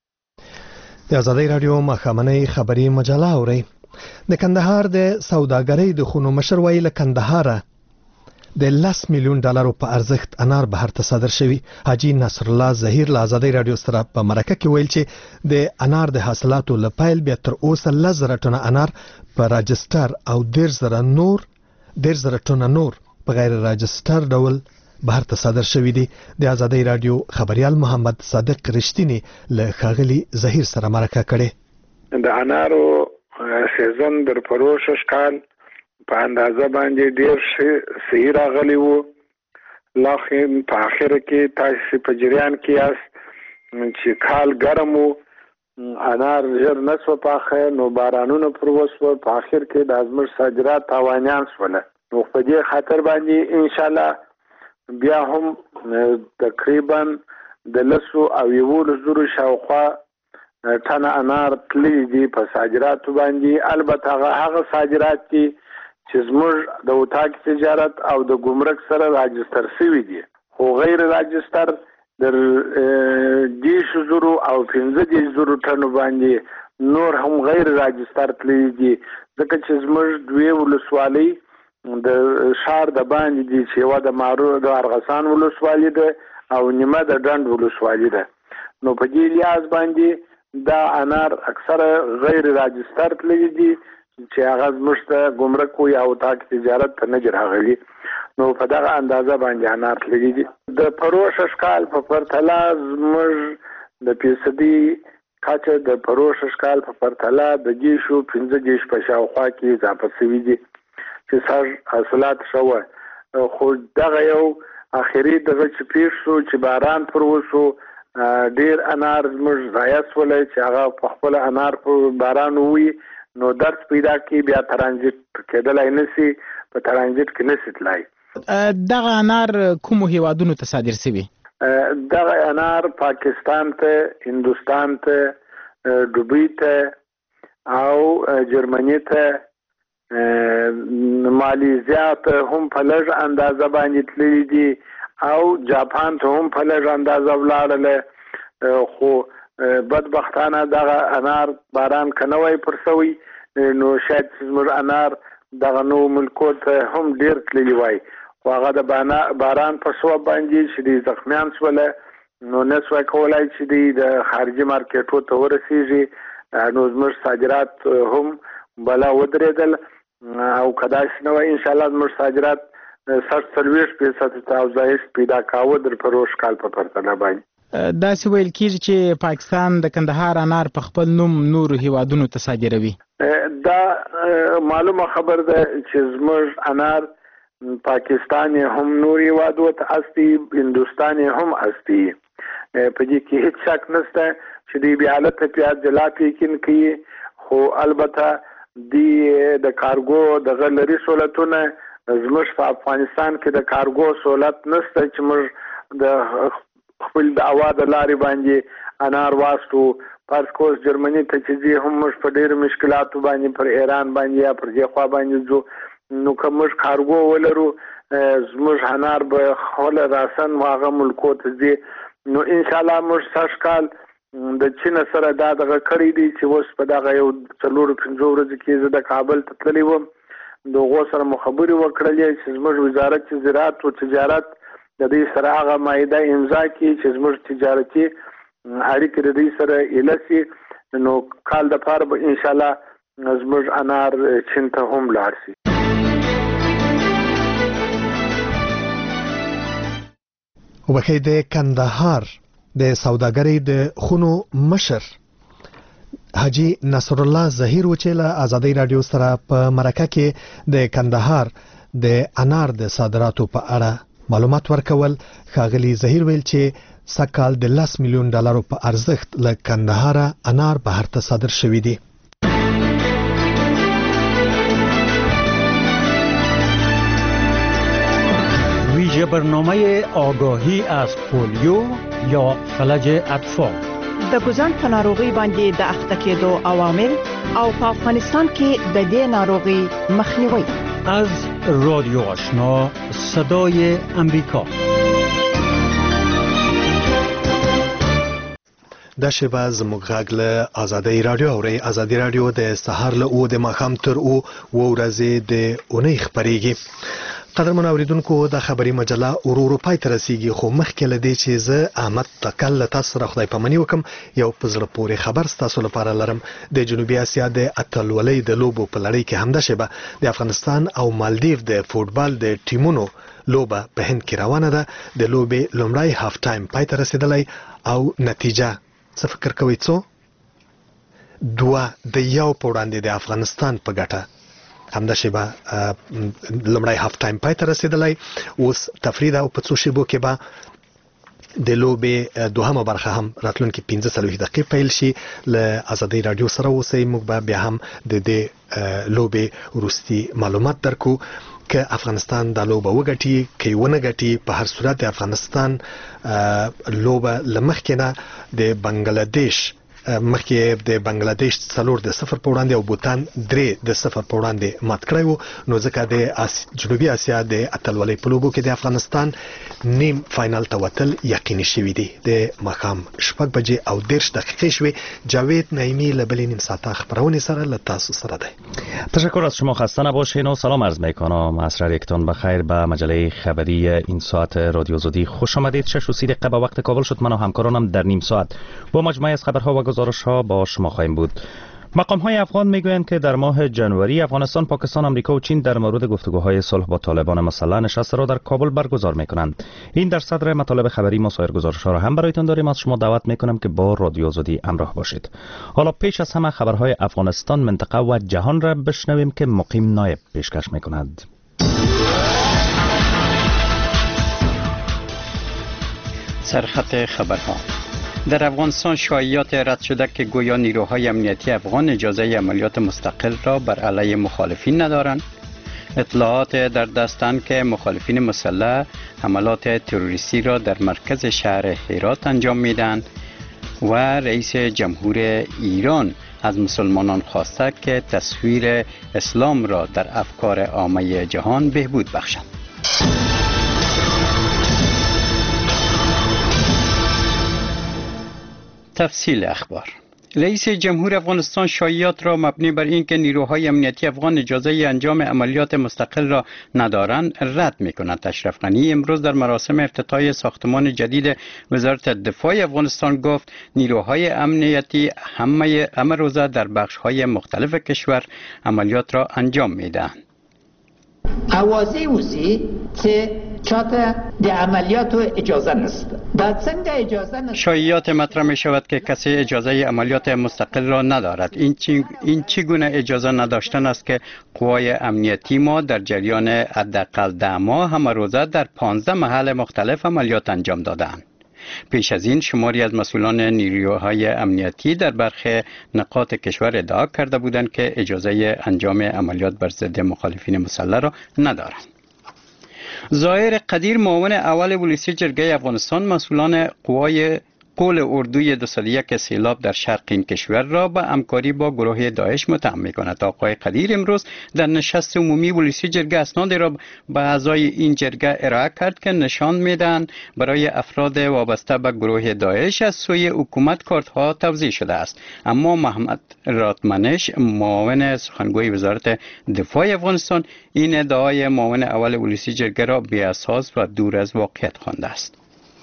د ازادۍ راډیو ماښامنۍ خبري مجله اورئ. د کندهار د سوداګرۍ د خونو مشر وایي له کندهاره د لس میلیون ډالرو په ارزښت انار بهر ته صادر شوي. حاجی نصر الله ظهیر له ازادۍ رادیو سره په مرکه کې ویل چې د انار د حاصلاتو له پیل بیا تر اوسه لس زره ټنه انار په راجستر او دېرش زره نور دېرش زره ټنه نور په غیر راجستر ډول بهر ته صادر شوي دي. د ازادۍ رادیو خبريال محمد صادق رښتینی له ښاغلي ظهیر سره مرکه کړې. د انارو سیزن در پروشش کال په اندازه باندې ډیر صحیح راغلی وو. لاخین په اخر کې تاسو په جریان کې یاست چې کال ګرم وو، انار ژر نسو پاخه، نو بارانونه پر وسو، په اخر کې د ازمر صادرات تاوانیان شول. نو په دې خاطر باندې ان شاء الله بیا هم تقریبا د لسو او یولو زرو شاوخوا ټنه انار تللی دي په صادراتو باندې. البته هغه صادرات دي چې زموږ د اوتاق تجارت او د ګمرک سره راجستر شوي دي، خو غیر راجستر در دیش زرو او پنځه دیش زرو ټنو باندې نور هم غیر راجستر تللی دي، ځکه چې زموږ دوی ولسوالۍ د شهر د باندې دي چې یوه د مارو د ارغسان ولسوالۍ ده او نیمه د ډنډ ولسوالۍ ده. نو په دې لحاظ باندې دا انار اکثره غیر راجستر تللی دي چې هغه زموږ ته ګمرک وي او اوتاق تجارت ته نه دي راغلي. نو په دغه اندازه باندې انار تللی دي. د پروش اشکال په پرتله زموږ د فیصدي کچه د پروش اشکال په پرتله د دیشو پنځه دیش په شاوخوا کې اضافه شوي دي چې سر حاصلات شوه. خو دغه یو اخري دغه چې پیښ شو چې باران پر وشو، ډیر انار زموږ ضایع شولی چې هغه په خپل انار په باران ووي، نو درس پیدا کی بیا ترانزیت کېدلای نسی، په ترانزیت کې نسی تلای. دغه انار کومو هیوادونو ته صادر شوي؟ دغه انار پاکستان ته، هندوستان ته، دوبۍ ته او جرمني ته، مالیزیا ته هم په لږ اندازه باندې تللی دي او جاپان ته هم په لږ اندازه ولاړله. خو بدبختانه دغه انار باران کنوي پر سوی، نو شاید زموږ انار دغه نو ملکو ته هم ډیر تللی وای، خو هغه د باران په سبب باندې چې د زخمیان شوله، نو نسوای کولای چې د خارجي مارکیټو ته ورسیږي. نو زموږ صادرات هم بلا ودرېدل او کداش نو ان شاء الله زموږ صادرات سر سرویس فیصد افزایش پیدا کاوه در پروش کال په پرتله باندې. داسې ویل کېږي چې پاکستان د کندهار انار په خپل نوم نورو هیوادونو ته صادروي. دا معلومه خبر ده چې زموږ انار پاکستان هم نور هیوادو ته استی، هندوستان هم استی. په دې کې هیڅ شک نشته چې دوی بیا حالت په جلا یقین کوي، خو البته دی د کارګو دغه لري سہولتونه زموږ په افغانستان کې د کارګو سہولت نشته چې موږ د خپل د اوا د لارې باندې انار واسطو. فرض کوس جرمني ته چې ځي هم موږ په ډېرو مشکلاتو باندې پر ایران باندې یا پر دې خوا باندې ځو، نو که موږ کارګو ولرو زموږ انار به خپل راسن هغه ملکو ته ځي. نو انشاءالله موږ سږ کال د چین سره دا دغه کړی دی چې اوس په دغه یو څلورو پنځو ورځو کې زه د کابل ته تللی وم، د هغو سره مو خبرې وکړلې چې زموږ وزارت زراعت او تجارت د دې سره هغه معاهده امضا کړي چې زموږ تجارتي اړیکې د دې سره ایله شي، نو کال دپاره به انشاءالله زموږ انار چین ته هم لاړ شي. وبخې د کندهار د سوداګرۍ د خونو مشر حاجی نصر الله ظهیر و چې له ازادۍ رادیو سره په مرکه کې د کندهار د انار د صادراتو په اړه معلومات ورکول. ښاغلي ظهیر ویل چې سکال د لس میلیون ډالرو په ارزښت له کندهار انار بهر ته صادر شوي دي. ویژه برنامه آگاهی از پولیو یا فلج اطفال د ګوزن په ناروغي باندې د اخته کېدو عوامل او په افغانستان کې د دې ناروغي مخنیوي. از رادیو آشنا صدای امریکا. دا شیبه زموږ غږ له ازادۍ رادیو اورئ. ازادۍ رادیو د سهار له اوه د ماښام تر اوه ورځې د اونۍ خپرېږي. قدرمن اوریدونکو د خبري مجله ورورو پای ته رسیږي خو مخکې لدی چې زه احمد تکل تاسو را خدای پمنی وکم یو پزړه پورې خبر تاسو لپاره لرم د جنوبي اسیا د اتلولۍ د لوبو په لړۍ کې همدا شبه د افغانستان او مالدیو د فوتبال د ټیمونو لوبه په هند کې روانه ده د لوبې لومړی هاف ټایم پای ته رسیدلی او نتیجه څه فکر کوئ څو دوه د یو په وړاندې د افغانستان په ګټه همدا شیبه لمړی هاف ټایم پای ته رسیدلی اوس تفرید او په څو شیبو کې به د لوبې دوهمه برخه هم راتلونکي پنځه څلوېښت دقیقې پیل شي له ازادۍ راډیو سره اوسئ موږ به بیا هم د دې لوبې وروستي معلومات درکو که افغانستان دا لوبه وګټي که یې ونه ګټي په هر صورت د افغانستان لوبه له مخکې نه د بنګلادیش مخکې د بنگلاديش څلور د صفر په وړاندې او بوتان درې د صفر په وړاندې مات کړی وو نو ځکه د جنوبي اسیا د اتلولۍ په لوبو کې د افغانستان نیم فائنل ته وتل یقیني شوی دی د ماښام شپږ بجې او دېرش دقیقې شوې جاوید نعیمی له بلې نیم ساعته خبرونې سره له تاسو سره دی. تشکر از شما، خسته نباشین و سلام عرض میکنم. عصر یکتان بخیر به مجله خبری این ساعت رادیو آزادی خوش آمدید. شش و سی دقیقه به وقت کابل شد. من و همکارانم در نیم ساعت با مجموعه از خبرها و گزارش ها با شما خواهیم بود. مقام های افغان میگویند که در ماه جنوری افغانستان، پاکستان، آمریکا و چین در مورد گفتگوهای صلح با طالبان مسلح نشست را در کابل برگزار میکنند. این در صدر مطالب خبری ما سایر گزارش ها را هم برایتان داریم. از شما دعوت میکنم که با رادیو آزادی همراه باشید. حالا پیش از همه خبرهای افغانستان، منطقه و جهان را بشنویم که مقیم نایب پیشکش میکند. سرخط خبرها. در افغانستان شایعات رد شده که گویا نیروهای امنیتی افغان اجازه عملیات مستقل را بر علیه مخالفین ندارند. اطلاعات در دستند که مخالفین مسلح حملات تروریستی را در مرکز شهر هرات انجام میدن و رئیس جمهور ایران از مسلمانان خواسته که تصویر اسلام را در افکار عامه جهان بهبود بخشند. تفصیل اخبار. رئیس جمهور افغانستان شایعات را مبنی بر اینکه نیروهای امنیتی افغان اجازه انجام عملیات مستقل را ندارند رد می‌کند. اشرف غنی امروز در مراسم افتتاح ساختمان جدید وزارت دفاع افغانستان گفت نیروهای امنیتی همه همه روزه در بخش‌های مختلف کشور عملیات را انجام می‌دهند. اوازه اوزی که چاته د عملیات اجازه نست. دا څنګه اجازه نست؟ شایعات مطرح می شود که کسی اجازه عملیات مستقل را ندارد. این چی این چگونه اجازه نداشتن است که قوای امنیتی ما در جریان حداقل ده ماه همه روزه در پانزده محل مختلف عملیات انجام دادند. پیش از این شماری از مسئولان نیروهای امنیتی در برخی نقاط کشور ادعا کرده بودند که اجازه انجام عملیات بر ضد مخالفین مسلح را ندارند. ظاهر قدیر معاون اول پلیس جرگه افغانستان مسئولان قوای قول اردوی دو صد و یک سیلاب در شرق این کشور را به همکاری با گروه داعش متهم می‌کند. آقای قدیر امروز در نشست عمومی پلیس جرگه اسنادی را به اعضای این جرگه ارائه کرد که نشان می‌دهند برای افراد وابسته به گروه داعش از سوی حکومت کارت‌ها توزیع شده است. اما محمد راتمنش معاون سخنگوی وزارت دفاع افغانستان این ادعای معاون اول پلیس جرگه را بی‌اساس و دور از واقعیت خوانده است.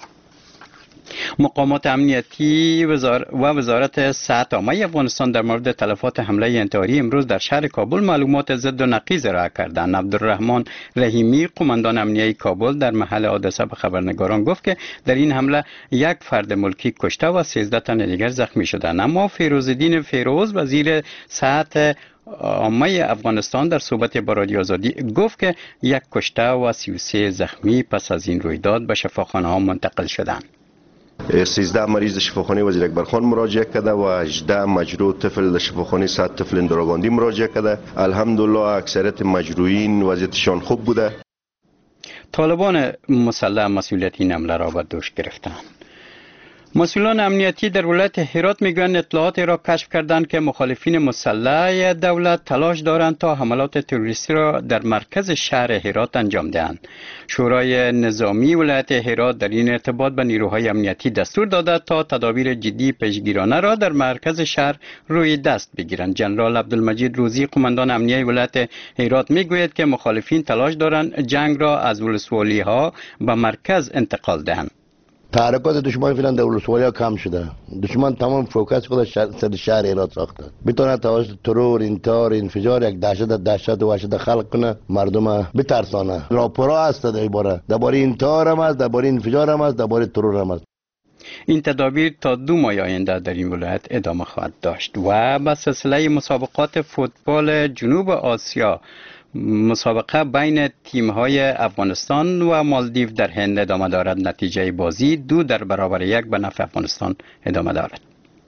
مقامات امنیتی وزار و وزارت صحت عامه افغانستان در مورد تلفات حمله انتحاری امروز در شهر کابل معلومات ضد و نقیض ارائه کردند. عبدالرحمن رحیمی قماندان امنیتی کابل در محل حادثه به خبرنگاران گفت که در این حمله یک فرد ملکی کشته و سیزده تن دیگر زخمی شدند. اما فیروزالدین فیروز وزیر صحت عامه افغانستان در صحبت با رادیو آزادی گفت که یک کشته و سی و سه زخمی پس از این رویداد به شفاخانه ها منتقل شدند. سیزده مریض شفاخانه وزیر اکبرخان مراجعه کرده و هجده مجروح طفل شفاخانه صد طفل اندراگاندی مراجعه کرده. الحمدلله اکثریت مجروحین وضعیتشان خوب بوده. طالبان مسلح مسئولیت این حمله را به دوش گرفتند. مسئولان امنیتی در ولایت هرات میگویند اطلاعاتی را کشف کردند که مخالفین مسلح دولت تلاش دارند تا حملات تروریستی را در مرکز شهر هرات انجام دهند. شورای نظامی ولایت هرات در این ارتباط به نیروهای امنیتی دستور داده تا تدابیر جدی پیشگیرانه را در مرکز شهر روی دست بگیرند. جنرال عبدالمجید روزی قماندان امنیه ولایت هرات میگوید که مخالفین تلاش دارند جنگ را از ولسوالی ها به مرکز انتقال دهند. تحرکات دشمن فعلا در ولسوالی کم شده. دشمن تمام فوکس خودش سر شهر هرات ساخته. میتونه توسط ترور، انتحار، انفجار یک دهشت دهشت و وحشت خلق کنه، مردم بترسانه. راپورا هست در باره درباره انتحار هم است، درباره انفجار هم است، درباره ترور هم است. این تدابیر تا دو ماه آینده در این ولایت ادامه خواهد داشت. و به سلسله مسابقات فوتبال جنوب آسیا، مسابقه بین تیم‌های افغانستان و مالدیو در هند ادامه دارد. نتیجه بازی دو در برابر یک به نفع افغانستان ادامه دارد.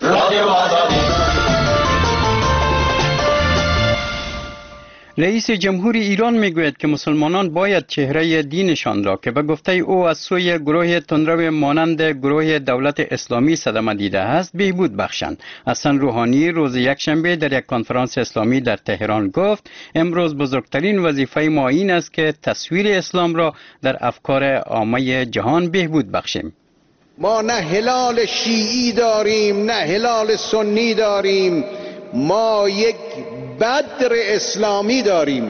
رئیس جمهور ایران میگوید که مسلمانان باید چهره دینشان را که به گفته او از سوی گروه تندرو مانند گروه دولت اسلامی صدمه دیده است بهبود بخشند. حسن روحانی روز یکشنبه در یک کنفرانس اسلامی در تهران گفت امروز بزرگترین وظیفه ما این است که تصویر اسلام را در افکار عامه جهان بهبود بخشیم. ما نه هلال شیعی داریم نه هلال سنی داریم، ما یک بدر اسلامی داریم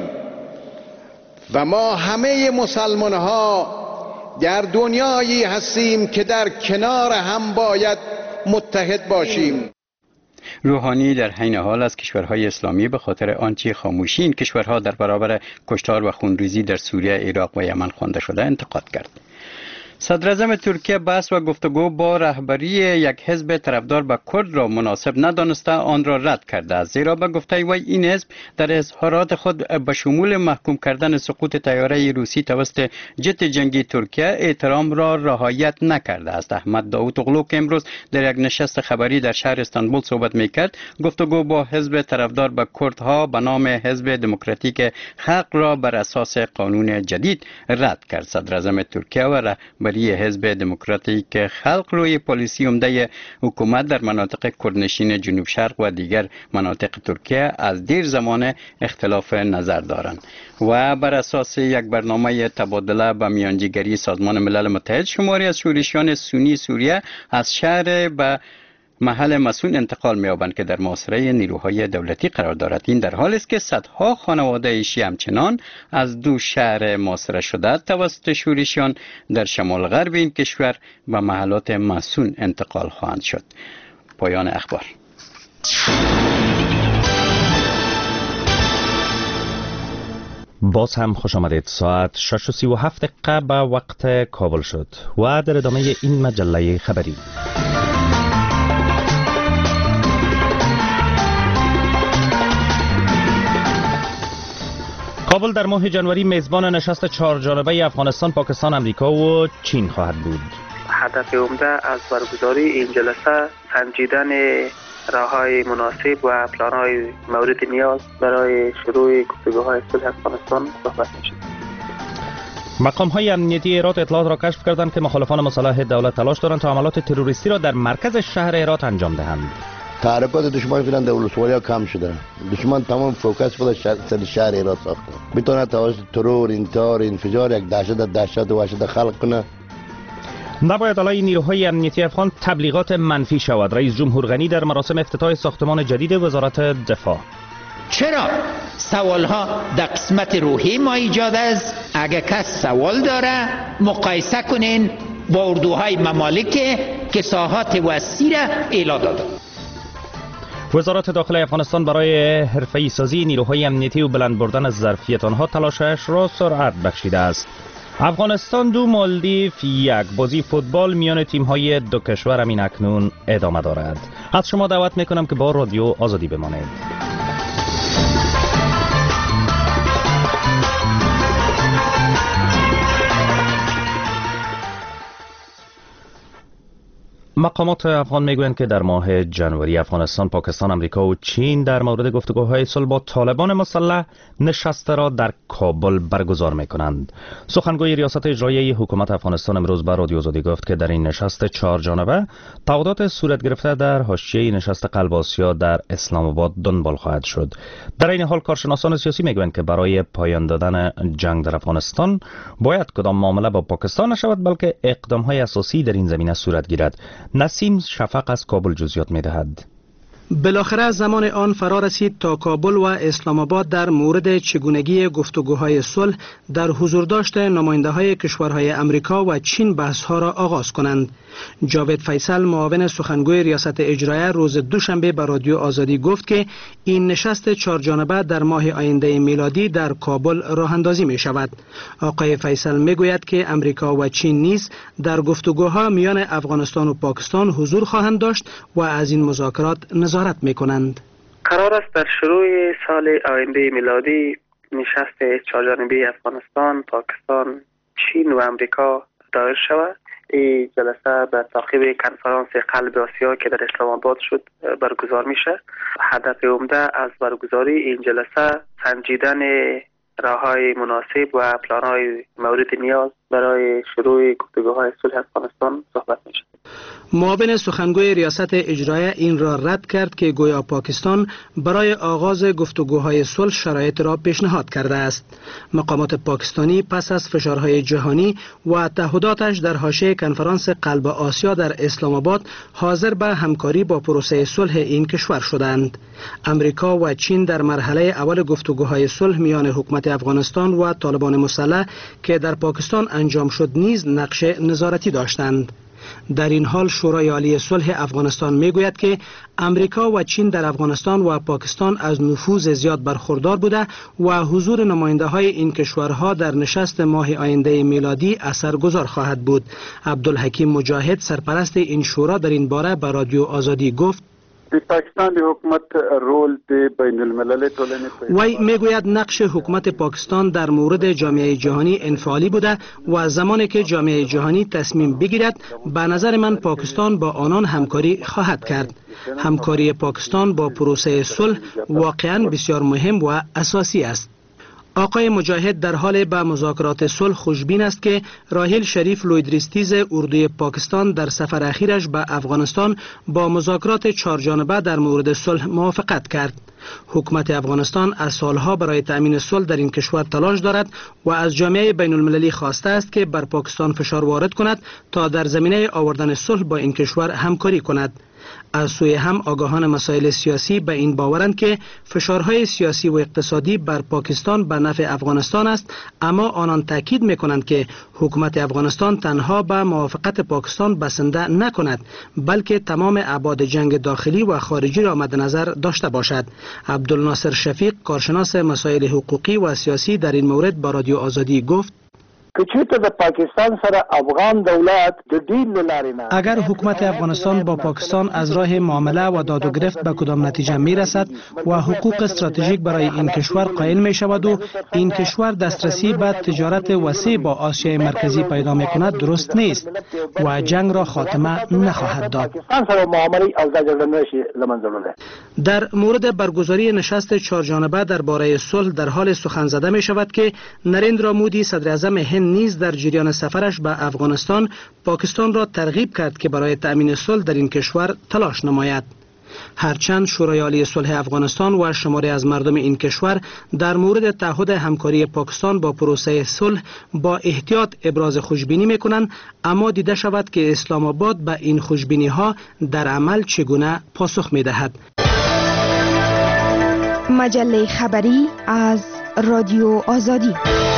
و ما همه مسلمان ها در دنیایی هستیم که در کنار هم باید متحد باشیم. روحانی در حین حال از کشورهای اسلامی به خاطر آنچه خاموشی این کشورها در برابر کشتار و خونریزی در سوریه، عراق و یمن خوانده شده انتقاد کرد. صدر اعظم ترکیه بحث و گفتگو با رهبری یک حزب طرفدار به کرد را مناسب ندانسته آن را رد کرده است، زیرا به گفته وی این حزب در اظهارات خود به شمول محکوم کردن سقوط طیاره روسی توسط جت جنگی ترکیه احترام را رعایت نکرده است. احمد داوود اغلو که امروز در یک نشست خبری در شهر استانبول صحبت میکرد گفتگو با حزب طرفدار به کردها به نام حزب دموکراتیک خلق را بر اساس قانون جدید رد کرد. صدر اعظم ترکیه و رهبری حزب دموکراتیک خلق روی پالیسی عمده حکومت در مناطق کردنشین جنوب شرق و دیگر مناطق ترکیه از دیر زمان اختلاف نظر دارند و بر اساس یک برنامه تبادله به میانجیگری سازمان ملل متحد شماری از شورشیان سنی سوریه از شهر به محل مسئول انتقال می‌یابند که در محاصره نیروهای دولتی قرار دارد. این در حالی است که صدها خانواده شیعه همچنان از دو شهر محاصره شده توسط شورشیان در شمال غرب این کشور به محلات مسئول انتقال خواهند شد. پایان اخبار. باز هم خوش آمدید. ساعت شش و سی و هفت دقیقه به وقت کابل شد و در ادامه این مجله خبری. کابل در ماه ژانویه میزبان نشست چهار جانبه افغانستان، پاکستان، امریکا و چین خواهد بود. هدف عمده از برگزاری این جلسه سنجیدن راه‌های مناسب و پلان‌های مورد نیاز برای شروع گفتگوهای صلح افغانستان صحبت می‌شد. مقام‌های امنیتی هرات اطلاعات را کشف کردند که مخالفان مسلح دولت تلاش دارند تا حملات تروریستی را در مرکز شهر هرات انجام دهند. تحرکات دشمن فعلا در ولسوالی کم شده. دشمن تمام فوکس خودش سر شهر هرات ساخته. میتونه توسط ترور، انتحار، انفجار یک دهشت دهشت و وحشت خلق کنه. نباید علیه نیروهای امنیتی افغان تبلیغات منفی شود. رئیس جمهور غنی در مراسم افتتاح ساختمان جدید وزارت دفاع. چرا سوالها در قسمت روحی ما ایجاد است؟ اگر کس سوال داره مقایسه کنین با اردوهای ممالک که ساحات وسیع را اعلام داده. وزارت داخله افغانستان برای حرفه‌ای سازی نیروهای امنیتی و بلند بردن از ظرفیت آنها تلاشش را سرعت بخشیده است. افغانستان دو، مالدیو یک. بازی فوتبال میان تیم‌های دو کشور همین اکنون ادامه دارد. از شما دعوت میکنم که با رادیو آزادی بمانید. مقامات افغان میگویند که در ماه ژانویه افغانستان، پاکستان، امریکا و چین در مورد گفتگوهای صلح با طالبان مسلح نشست را در کابل برگزار میکنند. سخنگوی ریاست اجرایی حکومت افغانستان امروز به رادیو آزادی گفت که در این نشست چهار جانبه تعهدات صورت گرفته در حاشیه نشست قلب آسیا در اسلام آباد دنبال خواهد شد. در این حال کارشناسان سیاسی میگویند که برای پایان دادن جنگ در افغانستان باید کدام معامله با پاکستان نشود، بلکه اقدام‌های اساسی در این زمینه صورت گیرد. نسیم شفق از کابل جزئیات می‌دهد. بالاخره زمان آن فرا رسید تا کابل و اسلام آباد در مورد چگونگی گفتگوهای صلح در حضور داشته نماینده‌های کشورهای امریکا و چین بحث‌ها را آغاز کنند. جاوید فیصل، معاون سخنگوی ریاست اجرایی، روز دوشنبه به رادیو آزادی گفت که این نشست چهارجانبه در ماه آینده میلادی در کابل راه اندازی می شود. آقای فیصل می گوید که امریکا و چین نیز در گفتگوها میان افغانستان و پاکستان حضور خواهند داشت و از این مذاکرات نظارت می کنند. قرار است در شروع سال آینده میلادی نشست چهارجانبه افغانستان، پاکستان، چین و امریکا دایر شود. این جلسه به تعقیب کنفرانس قلب آسیا که در اسلام آباد شد برگزار میشه. هدف عمده از برگزاری این جلسه سنجیدن راههای مناسب و پلانهای مورد نیاز برای شروع گفتگوهای صلح افغانستان صحبت میشه. معاون سخنگوی ریاست اجرایی این را رد کرد که گویا پاکستان برای آغاز گفتگوهای صلح شرایط را پیشنهاد کرده است. مقامات پاکستانی پس از فشارهای جهانی و تعهداتش در حاشیه کنفرانس قلب آسیا در اسلام آباد حاضر به همکاری با پروسه صلح این کشور شدند. امریکا و چین در مرحله اول گفتگوهای صلح میان حکومت افغانستان و طالبان مسلح که در پاکستان انجام شد نیز نقش نظارتی داشتند. در این حال شورای عالی صلح افغانستان میگوید که امریکا و چین در افغانستان و پاکستان از نفوذ زیاد برخوردار بوده و حضور نماینده های این کشورها در نشست ماه آینده میلادی اثرگذار خواهد بود. عبدالحکیم مجاهد، سرپرست این شورا، در این باره به رادیو آزادی گفت: پاکستان حکومت رول بین الملل وی میگوید نقش حکومت پاکستان در مورد جامعه جهانی انفعالی بوده و زمانی که جامعه جهانی تصمیم بگیرد به نظر من پاکستان با آنان همکاری خواهد کرد. همکاری پاکستان با پروسه صلح واقعا بسیار مهم و اساسی است. آقای مجاهد در حال به مذاکرات صلح خوشبین است که راحیل شریف لویدریستیز اردوی پاکستان در سفر اخیرش به افغانستان با مذاکرات چهارجانبه در مورد صلح موافقت کرد. حکومت افغانستان از سالها برای تأمین صلح در این کشور تلاش دارد و از جامعه بین المللی خواسته است که بر پاکستان فشار وارد کند تا در زمینه آوردن صلح با این کشور همکاری کند. از سوی هم آگاهان مسائل سیاسی به این باورند که فشارهای سیاسی و اقتصادی بر پاکستان به نفع افغانستان است، اما آنان تاکید می‌کنند که حکومت افغانستان تنها به موافقت پاکستان بسنده نکند، بلکه تمام ابعاد جنگ داخلی و خارجی را مد نظر داشته باشد. عبدالناصر شفیق، کارشناس مسائل حقوقی و سیاسی، در این مورد با رادیو آزادی گفت: اگر حکومت افغانستان با پاکستان از راه معامله و داد و گرفت به کدام نتیجه می رسد و حقوق استراتژیک برای این کشور قائل می شود و این کشور دسترسی به تجارت وسیع با آسیای مرکزی پیدا می کند، درست نیست و جنگ را خاتمه نخواهد داد. در مورد برگزاری نشست چهارجانبه درباره صلح در حال سخن زده می شود که نریندرا مودی، صدر اعظم هند، نیز در جریان سفرش به افغانستان پاکستان را ترغیب کرد که برای تأمین صلح در این کشور تلاش نماید. هرچند شورای عالی صلح افغانستان و شماری از مردم این کشور در مورد تعهد همکاری پاکستان با پروسه صلح با احتیاط ابراز خوشبینی می‌کنند، اما دیده شود که اسلام آباد به این خوشبینی‌ها در عمل چگونه پاسخ می‌دهد. مجله خبری از رادیو آزادی.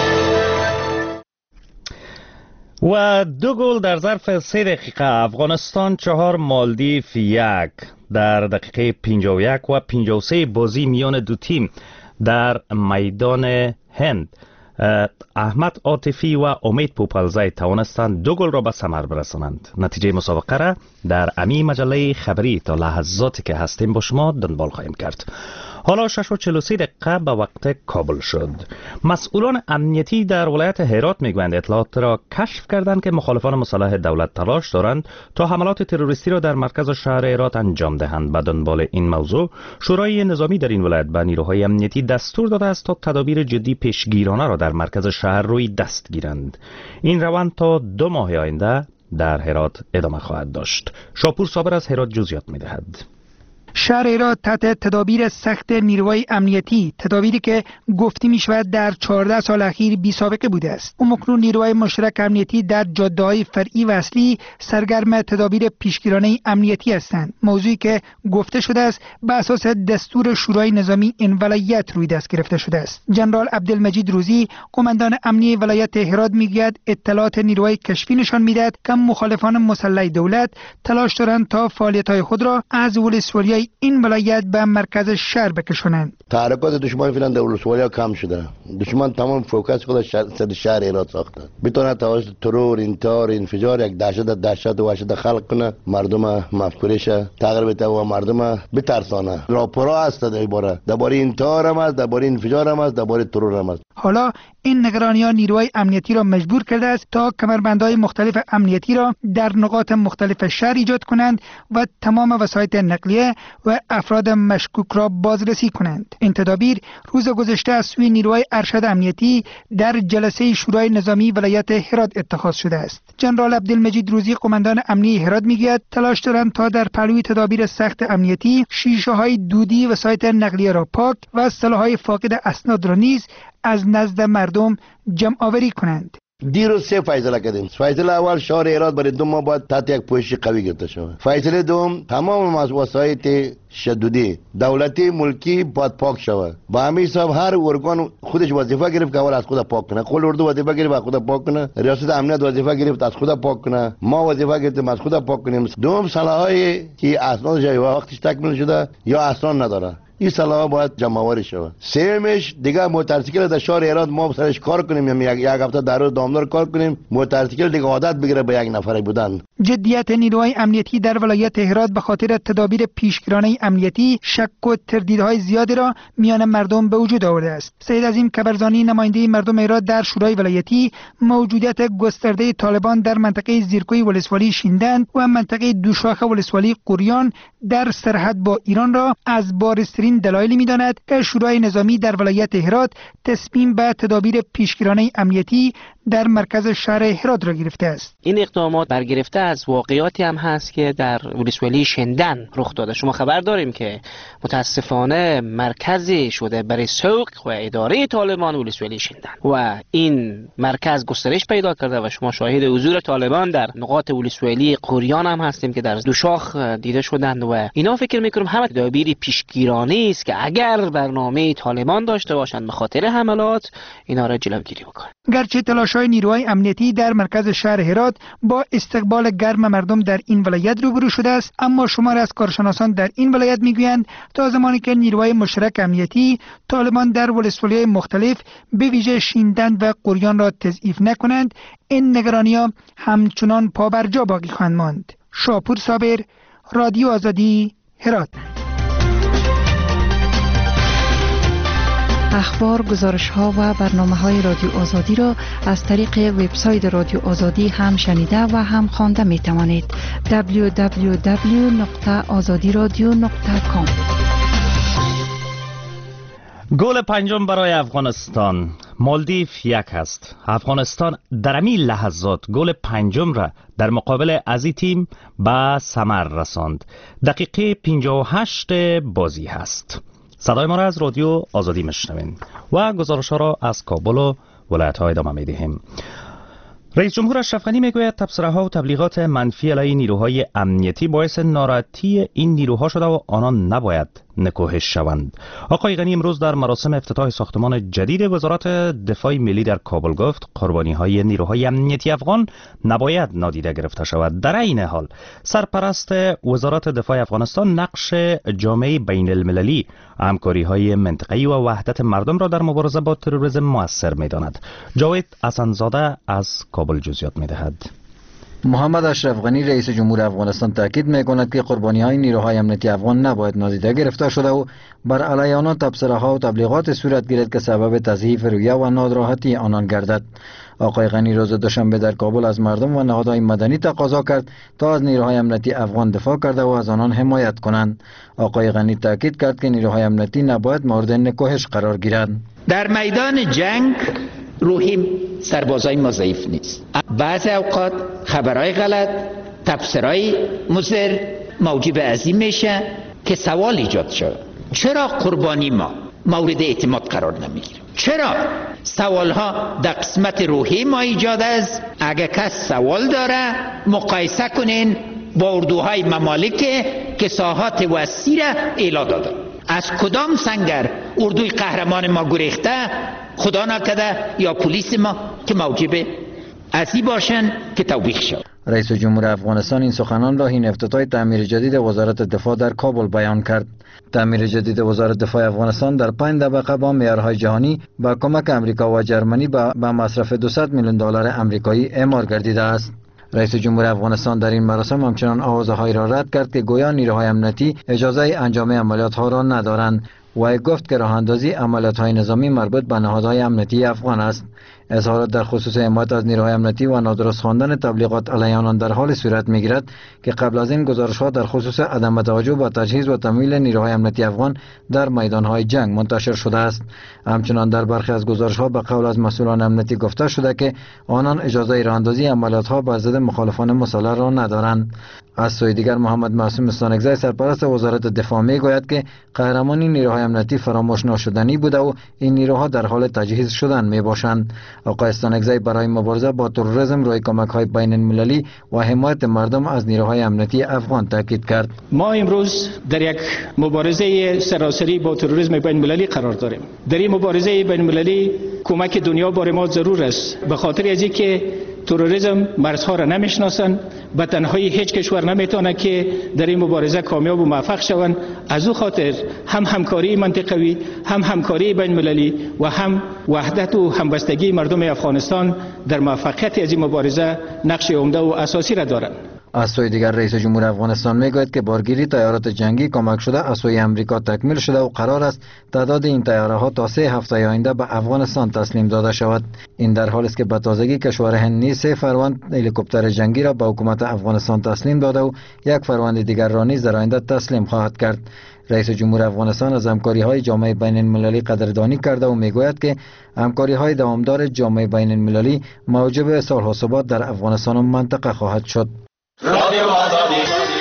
و دو گل در ظرف سه دقیقه افغانستان چهار مالدیو یک در دقیقه پنجاه و یک و پنجاه و سه بازی میان دو تیم در میدان هند. احمد عاطفی و امید پوپلزی توانستند دو گل را به ثمر برسانند. نتیجه مسابقه را در امی مجله خبری تا لحظاتی که هستیم با شما دنبال خواهیم کرد. حالا شش و چهل و سه دقیقه به وقت کابل شد. مسئولان امنیتی در ولایت هرات میگویند اطلاعات را کشف کردند که مخالفان مسلح دولت تلاش دارند تا حملات تروریستی را در مرکز شهر هرات انجام دهند. به دنبال این موضوع شورای نظامی در این ولایت به نیروهای امنیتی دستور داده است تا تدابیر جدی پیشگیرانه را در مرکز شهر روی دست گیرند. این روند تا دو ماه آینده در هرات ادامه خواهد داشت. شاپور صابر از هرات جزئیات می‌دهد. شهر هرات تحت تدابیر سخت نیروهای امنیتی، تدابیری که گفته می شود در چهارده سال اخیر بی سابقه بوده است. اکنون نیروهای مشترک امنیتی در جاده‌های فرعی و اصلی سرگرم تدابیر پیشگیرانه امنیتی هستند، موضوعی که گفته شده است بر اساس دستور شورای نظامی این ولایت روی دست گرفته شده است. جنرال عبدالمجید روزی، قماندان امنی ولایت هرات میگوید اطلاعات نیروهای کشفی نشان میدهد که مخالفان مسلح دولت تلاش دارند تا فعالیت‌های خود را از ولسوالی این ولایت به مرکز شهر بکشونند. تحرکات دشمن فعلا در ولسوالی کم شده. دشمن تمام فوکس خودش سر شهر هرات ساخته. بتونه توسط ترور، انتحار، انفجار یک دهشت دهشت و وحشت خلق کنه، مردم مفکورش تغییر بده و مردم بترسانه. راپورا هست در باره درباره انتحار هم است، درباره انفجار هم است، درباره ترور هم است. حالا این نگرانی‌ها نیروهای امنیتی را مجبور کرده است تا کمربندهای مختلف امنیتی را در نقاط مختلف شهر ایجاد کنند و تمام وسایط نقلیه و افراد مشکوک را بازرسی کنند. این تدابیر روز گذشته از سوی نیروهای ارشد امنیتی در جلسه شورای نظامی ولایت هرات اتخاذ شده است. جنرال عبدالمجید روزی، قماندان امنی هرات، میگوید تلاش دارند تا در پهلوی تدابیر سخت امنیتی شیشه‌های دودی وسایط نقلیه را پاک و سلاح‌های فاقد اسناد را نیز از نزد مردم جمع آوری کنند. دیروز سه فیصله کردیم. فیصله اول شهر هرات برای دو ماه بعد تحت یک پوشش قوی گرفته شود. فیصله دوم تمام وسایط شدودی دولتی ملکی باید پاک شود. با همین حساب هر ارگان خودش وظیفه گرفت که اول از خود پاک کنه. قول اردو وظیفه گرفت از خود پاک کنه. ریاست امنیت وظیفه گرفت از خود پاک کنه. ما وظیفه گرفتیم از خود پاک کنیم. دوم سلاحایی که اسنادش یا وقتش تکمیل شده یا اسناد نداره، این سلاح باید جمع آوری شود. سومش دیگه موتورسیکل در شهر هرات ما سرش کار کنیم، یک یک هفته در روز دامدار کار کنیم، موتورسیکل دیگه عادت بگیره به یک نفره بودن. جدیت نیروهای امنیتی در ولایت هرات به خاطر تدابیر پیشگیرانه امنیتی شک و تردیدهای زیادی را میان مردم به وجود آورده است. سید عظیم کبرزانی، نماینده مردم هرات در شورای ولایتی، موجودیت گسترده طالبان در منطقه زیرکوی ولسوالی شیندن و منطقه دوشاخه ولسوالی قریان در سرحد با ایران را از بارزترین دلایلی می‌داند که شورای نظامی در ولایت هرات تصمیم به تدابیر پیشگیرانه امنیتی در مرکز شهر هرات را گرفته است. این اقدامات برگرفته از واقعیاتی هم هست که در ولسوالی شندن رخ داده. شما خبر داریم که متاسفانه مرکزی شده برای سوق و اداره طالبان ولسوالی شندن و این مرکز گسترش پیدا کرده و شما شاهد حضور طالبان در نقاط ولسوالی قریان هم هستیم که در دوشاخ دیده شدند و اینا فکر می‌کنم همه تدابیر پیشگیرانه است که اگر برنامه طالبان داشته باشند به خاطر حملات اینا را جلوگیری بکنند. گرچه تلاش‌های نیروهای امنیتی در مرکز شهر هرات با استقبال گرم مردم در این ولایت روبرو شده است، اما شمار از کارشناسان در این ولایت میگویند تا زمانی که نیروهای مشترک امنیتی طالبان در ولسوالی‌های مختلف به ویژه شیندن و قریان را تضعیف نکنند، این نگرانی‌ها همچنان پابرجا باقی خواهند ماند. شاپور صابر، رادیو آزادی، هرات. اخبار، گزارش‌ها و برنامه‌های رادیو آزادی را از طریق وبسایت رادیو آزادی هم شنیده و هم خوانده می‌توانید. دبلیو دبلیو دبلیو نقطه آزادی رادیو نقطه کام. گل پنجم برای افغانستان. مالدیو یک است. افغانستان در همین لحظات گل پنجم را در مقابل ازی تیم به ثمر رساند. دقیقه پنجاه و هشت بازی هست. صدای ما را از رادیو آزادی میشنوین و گزارش ها را از کابل و ولایت ها ادامه میدهیم. رئیس جمهور اشرف غنی میگوید تبصره ها و تبلیغات منفی علیه نیروهای امنیتی باعث ناراحتی این نیروها شده و آنان نباید نکوهش شوند. آقای غنی امروز در مراسم افتتاح ساختمان جدید وزارت دفاع ملی در کابل گفت قربانی های نیروهای امنیتی افغان نباید نادیده گرفته شود. در این حال سرپرست وزارت دفاع افغانستان نقش جامعه بین المللی، همکاری های منطقه‌ای و وحدت مردم را در مبارزه با تروریسم مؤثر می‌داند. جاوید حسن‌زاده از کابل جزئیات می‌دهد. محمد اشرف غنی رئیس جمهور افغانستان تاکید می‌کند که قربانی‌های نیروهای امنیتی افغان نباید نادیده گرفته شده و بر علیه آنان تبصره‌ها و تبلیغات صورت گیرد که سبب تضعیف رویه و ناراحتی آنان گردد. آقای غنی روز دوشنبه در کابل از مردم و نهادهای مدنی تقاضا کرد تا از نیروهای امنیتی افغان دفاع کرده و از آنان حمایت کنند. آقای غنی تاکید کرد که نیروهای امنیتی نباید مورد نکوهش قرار گیرند. در میدان جنگ روحی سربازای ما ضعیف نیست. بعضی اوقات خبرهای غلط، تفسیرهای مضر موجب از این میشه که سوال ایجاد شد: چرا قربانی ما مورد اعتماد قرار نمیگیره؟ چرا سوال ها در قسمت روحی ما ایجاد است؟ اگر کس سوال داره مقایسه کنین با اردوهای ممالک که ساحات وسیع را اعلا داده. از کدام سنگر اردوی قهرمان ما گریخته؟ خدا نکرده یا پلیس ما که موجب ازی باشن که توبیخ شد. رئیس جمهور افغانستان این سخنان را حین افتتاح تعمیر جدید وزارت دفاع در کابل بیان کرد. تعمیر جدید وزارت دفاع افغانستان در پنج طبقه با معیارهای جهانی با کمک امریکا و جرمنی به مصرف دویست میلیون دلار آمریکایی اعمار گردیده است. رئیس جمهور افغانستان در این مراسم همچنان آوازه‌هایی را رد کرد که گویا نیروهای امنیتی اجازه انجام عملیات‌ها را ندارند و گفت که راه‌اندازی عملیات‌های نظامی مربوط به نهادهای امنیتی افغان است. اظهارات در خصوص حمایت از نیروهای امنیتی و نادرست خواندن تبلیغات علیه آنان در حال صورت می‌گیرد که قبل از این گزارش‌ها در خصوص عدم توجه به تجهیز و تمویل نیروهای امنیتی افغان در میدان‌های جنگ منتشر شده است. همچنان در برخی از گزارش‌ها به قول از مسئولان امنیتی گفته شده که آنان اجازه راه‌اندازی عملیات‌ها بر ضد مخالفان مسلح را ندارند. از سوی دیگر محمد معصوم استانکزی سرپرست وزارت دفاع میگوید که قهرمانی نیروهای امنیتی فراموش ناشدنی بوده و این نیروها در حال تجهیز شدن میباشند. آقای استانکزی برای مبارزه با تروریسم روی کمک‌های بین المللی و حمایت مردم از نیروهای امنیتی افغان تاکید کرد. ما امروز در یک مبارزه سراسری با تروریسم بین المللی قرار داریم. در این مبارزه بین المللی کمک دنیا بر ما ضرور است، به خاطر از اینکه تروریسم مرزها را نمیشناسند، به تنهایی هیچ کشور نمیتونه که در این مبارزه کامیاب و موفق شوند. از او خاطر هم همکاری منطقوی، هم همکاری بین المللی و هم وحدت و همبستگی مردم افغانستان در موفقیت از این مبارزه نقش عمده و اساسی را دارند. از سوی دیگر رئیس جمهور افغانستان میگوید که بارگیری تیارات جنگی کمک شده از سوی امریکا تکمیل شده و قرار است تعداد این تیاره ها تا سه هفته آینده به افغانستان تسلیم داده شود. این در حالی است که به تازگی کشور هند نیز سه فروند هلیکوپتر جنگی را به حکومت افغانستان تسلیم داده و یک فروند دیگر را نیز در آینده تسلیم خواهد کرد. رئیس جمهور افغانستان از همکاری‌های جامعه بین المللی قدردانی کرده و میگوید که همکاری‌های دوامدار جامعه بین المللی موجب صلح و ثبات در افغانستان و منطقه خواهد شد. رادیو آزادی.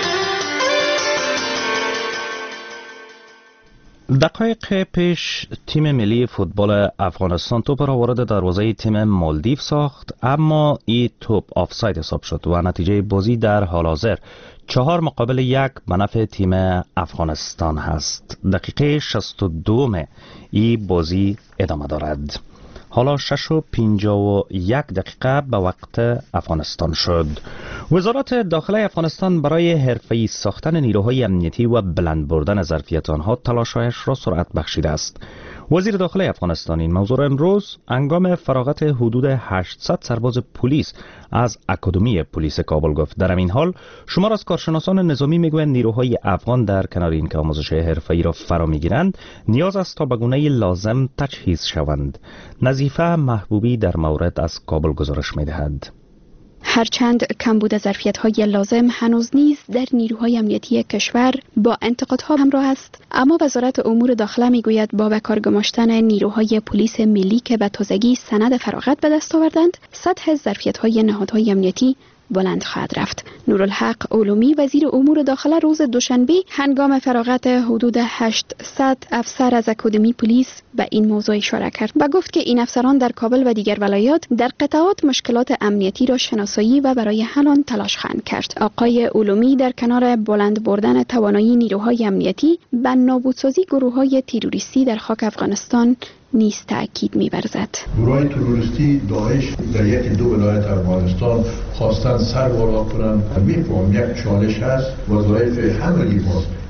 دقایق پیش تیم ملی فوتبال افغانستان توپ را وارد دروازه تیم مالدیو ساخت، اما این توپ آفساید حساب شد و نتیجه بازی در حال حاضر چهار مقابل یک به نفع تیم افغانستان هست. دقیقه شصت و دو این بازی ادامه دارد. حالا شش و پنجاه و یک دقیقه به وقت افغانستان شد. وزارت داخله افغانستان برای حرفه‌ای ساختن نیروهای امنیتی و بلند بردن ظرفیت آنها تلاش‌هایش را سرعت بخشیده است. وزیر داخله افغانستان این موضوع امروز هنگام فراغت حدود هشتصد سرباز پلیس از اکادمی پلیس کابل گفت. در این حال شمار از کارشناسان نظامی میگویند نیروهای افغان در کنار اینکه آموزش حرفه‌ای را فرا میگیرند، نیاز است تا به گونه لازم تجهیز شوند. نظیفه محبوبی در مورد از کابل گزارش میدهد. هرچند کمبود ظرفیت‌های لازم هنوز نیز در نیروهای امنیتی کشور با انتقادها همراه است، اما وزارت امور داخله میگوید با به کار گماشتن نیروهای پلیس ملی که به تازگی سند فراغت به دست آوردند، سطح ظرفیت‌های نهادهای امنیتی بلند خواهد رفت. نورالحق علومی وزیر امور داخله روز دوشنبه هنگام فراغت حدود هشتصد افسر از اکادمی پلیس به این موضوع اشاره کرد و گفت که این افسران در کابل و دیگر ولایات در قطعات مشکلات امنیتی را شناسایی و برای حل آن تلاش خواهند کرد. آقای علومی در کنار بلند بردن توانایی نیروهای امنیتی به نابودسازی گروه‌های تروریستی در خاک افغانستان نیز تأکید می‌ورزد. گروه تروریستی داعش در یک دو ولایت افغانستان خواستن سر بالا کنند. می‌فهم یک چالش هست، وظایف همگی ماست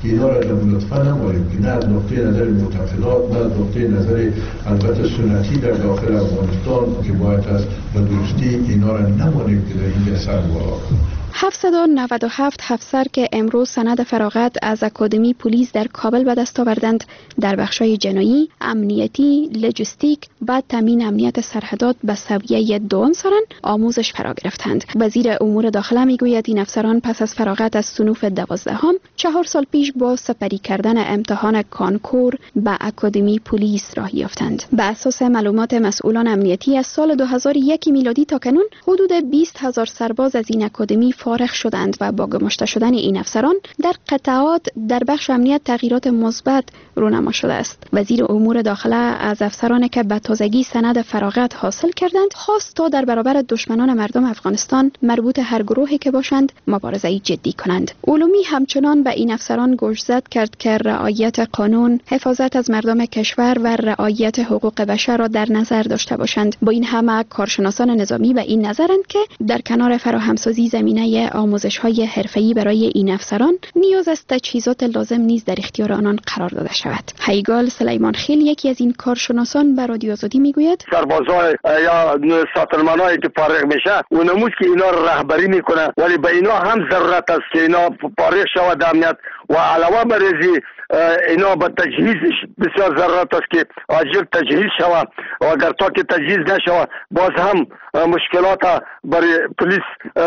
که اینا را لطفا نماریم که نه از نقطه نظر معتقدات نه از نقطه نظر البته سنتی در داخل افغانستان که باید از به درستی اینا را نماریم که در اینجا سر بالا کنیم. هفتصد و نود و هفت افسر که امروز سند فراغت از اکادمی پلیس در کابل به دست آوردند در بخش‌های جنایی، امنیتی، لوجستیک و تامین امنیت سرحدات به سویه دوم سالن آموزش فرا گرفتند. وزیر امور داخله میگوید این افسران پس از فراغت از صنوف دوازدهم چهار سال پیش با سپری کردن امتحان کانکور به اکادمی پلیس راه یافتند. به اساس معلومات مسئولان امنیتی از سال دو هزار و یک میلادی تا کنون حدود بیست هزار سرباز از این اکادمی فارغ شدند و با گماشته شدن این افسران در قطعات در بخش امنیت تغییرات مثبت رونما شده است. وزیر امور داخله از افسرانی که به تازگی سند فراغت حاصل کردند خواست تا در برابر دشمنان مردم افغانستان مربوط هر گروهی که باشند مبارزه جدی کنند. علومی همچنان به این افسران گوشزد کرد که رعایت قانون، حفاظت از مردم کشور و رعایت حقوق بشر را در نظر داشته باشند. با این همه کارشناسان نظامی به این نظرند که در کنار فراهمسازی زمینه آموزش‌های حرفه‌ای برای این افسران نیاز است تجهیزات لازم نیز در اختیار آنان قرار داده شود. هیگال سلیمان خیل یکی از این کارشناسان به رادیو آزادی میگوید سربازای یا ساتلمانایی که فارغ میشه اونموز که اینا رو رهبری میکنه، ولی به اینا هم ضرورت است که اینا فارغ شود امنیت و علاوه بر ازی اینا به تجهیزش بسیار ضرورت است که واجب تجهیز شود و اگر تا که تجهیز نشود باز هم مشکلات برای پلیس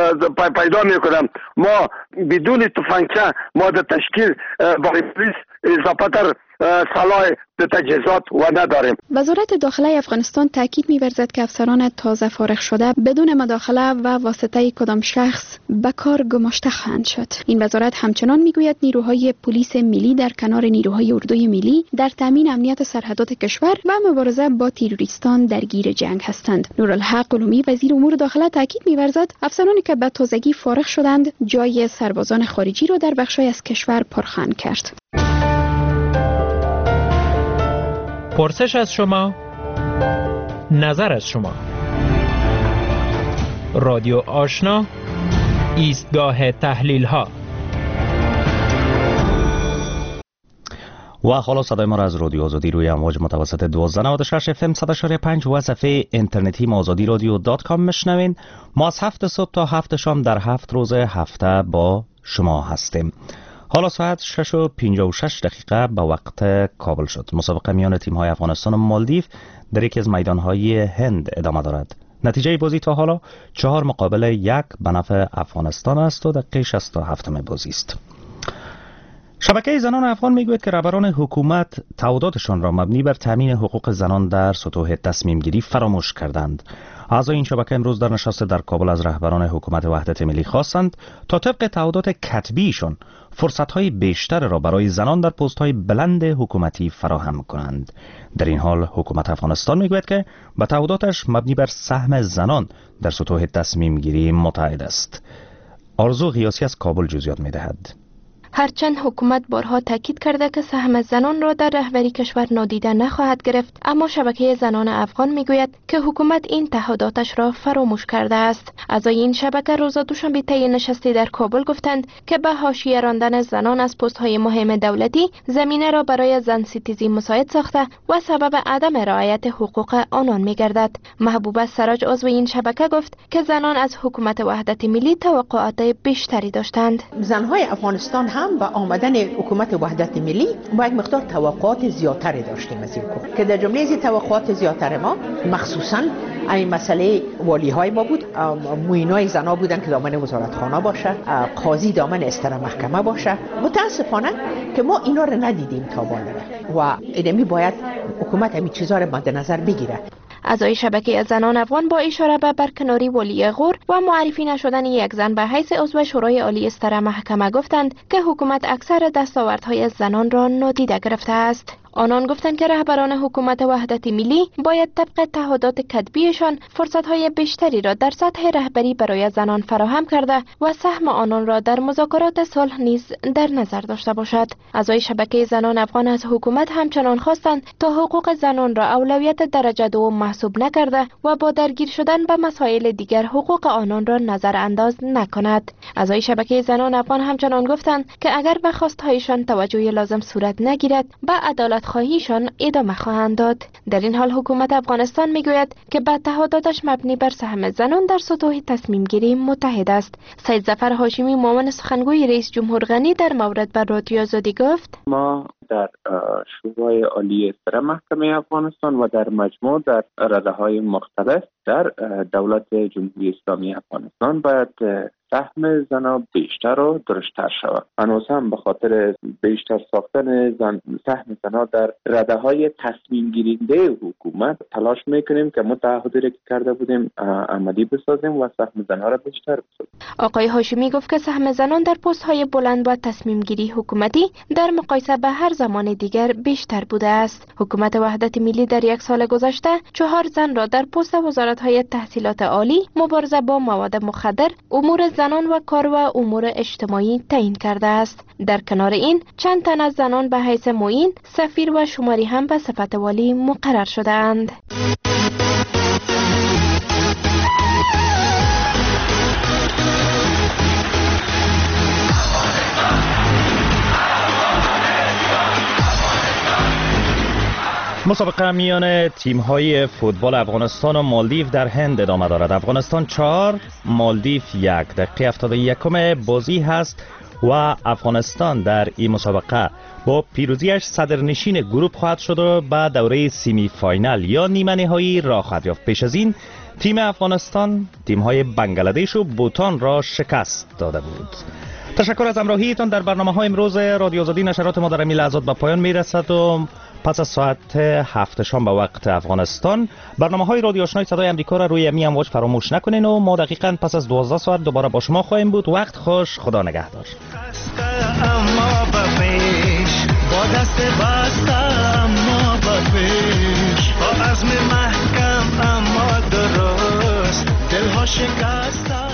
پیدا میکنم. ما بدون تفنگچه ما در تشکیل برای پلیس اضافه تر صلاح تجهیزات و نداریم. وزارت داخله افغانستان تاکید می‌ورزد که افسران تازه فارغ شده بدون مداخله و واسطه کدام شخص به کار گماشته خواهند شد. این وزارت همچنان میگوید نیروهای پلیس ملی در کنار نیروهای اردوی ملی در تامین امنیت سرحدات کشور و مبارزه با تروریستان درگیر جنگ هستند. نورالحق علومی وزیر امور داخله تاکید می‌ورزد افسرانی که به تازگی فارغ شدند جای سربازان خارجی را در بخش‌های از کشور پر خواهند کرد. پرسش از شما، نظر از شما. رادیو آشنا، ایستگاه تحلیل ها. و حالا صدای ما را از رادیو آزادی روی امواج متوسط دوازده نود و شش اف ام صد و شش پنج و صفحه اینترنتی ما آزادی رادیو دات کام میشنوین. ما از هفت صبح تا هفت شام در هفت روز هفته با شما هستیم. حالا ساعت شش و پنجاه و شش دقیقه به وقت کابل شد. مسابقه میان تیم‌های افغانستان و مالدیو در یکی از میدان‌های هند ادامه دارد. نتیجه بازی تا حالا چهار مقابل یک به نفع افغانستان است و دقیقه شصت و هفت بازی است. شبکه زنان افغان میگوید که رهبران حکومت تعهداتشان را مبنی بر تامین حقوق زنان در سطوح تصمیم گیری فراموش کردند. اعضای این شبکه امروز در نشست در کابل از رهبران حکومت وحدت ملی خواستند تا طبق تعهدات کتبیشان فرصت‌های بیشتر را برای زنان در پست‌های بلند حکومتی فراهم کنند. در این حال حکومت افغانستان میگوید که به تعهداتش مبنی بر سهم زنان در سطوح تصمیم گیری متعهد است. آرزو غیاسی از کابل جزئیات می‌دهد. هرچند حکومت بارها تاکید کرده که سهم زنان را در رهبری کشور نادیده نخواهد گرفت، اما شبکه زنان افغان میگوید که حکومت این تعهداتش را فراموش کرده است. اعضای این شبکه روز دوشنبه طی نشستی در کابل گفتند که به حاشیه راندن زنان از پست‌های مهم دولتی زمینه را برای زن ستیزی مساعد ساخته و سبب عدم رعایت حقوق آنان میگردد. محبوبه سراج عضو این شبکه گفت که زنان از حکومت وحدت ملی توقعات بیشتری داشتند. زنهای افغانستان هم با آمدن حکومت وحدت ملی با یک مقدار توقعات زیادتری داشتیم از این کار که در جمله از توقعات زیادتر ما مخصوصا این مسئله والی های ما بود، موینای زنا بودن که دامن وزارتخانه باشه، قاضی دامن استر محکمه باشه. متاسفانه که ما اینا رو ندیدیم تا بالا و اینمی باید حکومت همین چیزا رو مد نظر بگیره. اعضای شبکه زنان افغان با اشاره به برکناری ولی غور و معرفی نشدن یک زن به حیث عضو شورای عالی استر محکمه گفتند که حکومت اکثر دستاوردهای زنان را نادیده گرفته است. آنان گفتند که رهبران حکومت وحدت ملی باید طبق تعهدات کتبیشان فرصت‌های بیشتری را در سطح رهبری برای زنان فراهم کرده و سهم آنان را در مذاکرات صلح نیز در نظر داشته باشد. اعضای شبکه زنان افغان از حکومت همچنان خواستند تا حقوق زنان را اولویت درجه دوم محسوب نکرده و با درگیر شدن به مسائل دیگر حقوق آنان را نظر انداز نکند. اعضای شبکه زنان افغان همچنان گفتند که اگر به خواستهایشان توجه لازم صورت نگیرد به عدالت خواهیشان ادامه خواهند داد. در این حال حکومت افغانستان میگوید که به تعهداتش مبنی بر سهم زنان در سطوح تصمیم گیری متحد است. سید ظفر هاشمی معاون سخنگوی رئیس جمهور غنی در مورد بر رادیو آزادی گفت: ما در شورای عالی سر محکمه افغانستان و در مجموع در رده‌های مختلف در دولت جمهوری اسلامی افغانستان باید سهم زنها بیشتر و درشتر شود. هنوز هم به خاطر بیشتر ساختن زن سهم زنها در رده‌های تصمیم گیرنده حکومت تلاش میکنیم که ما تعهدی که کرده بودیم عملی بسازیم و سهم زنها را بیشتر بسازیم. آقای هاشمی گفت که سهم زنان در پست‌های بلند و تصمیم گیری حکومتی در مقایسه به هر زمان دیگر بیشتر بوده است. حکومت وحدت ملی در یک سال گذشته چهار زن را در پست وزارت‌های تحصیلات عالی، مبارزه با مواد مخدر، امور زنان و کار و امور اجتماعی تعیین کرده است. در کنار این چند تن از زنان به حیث معین، سفیر و شماری هم به صفت والی مقرر شده اند. مسابقه میان تیم‌های فوتبال افغانستان و مالدیو در هند ادامه دارد. افغانستان چهار، مالدیو یک. دقیقه هفتاد و یکم بازی هست و افغانستان در این مسابقه با پیروزیش صدرنشین گروه خواهد شد و به دوره سیمی فاینال یا نیمه نهایی راه خواهد یافت. پیش از این تیم افغانستان تیم‌های بنگلادش و بوتان را شکست داده بود. تشکر از همراهیتان در برنامه‌های امروز رادیو آزادی. نشرات ما در این لحظات به پایان میرسد و پس از ساعت هفت شام به وقت افغانستان برنامه‌های رادیو آشنای صدای آمریکا را روی می امواج فراموش نکنین و ما دقیقاً پس از دوازده ساعت دوباره با شما خواهیم بود. وقت خوش، خدا نگهدار. اما بپیش با دست بسته اما بپیش با عزم محکم اما درست دلها شکسته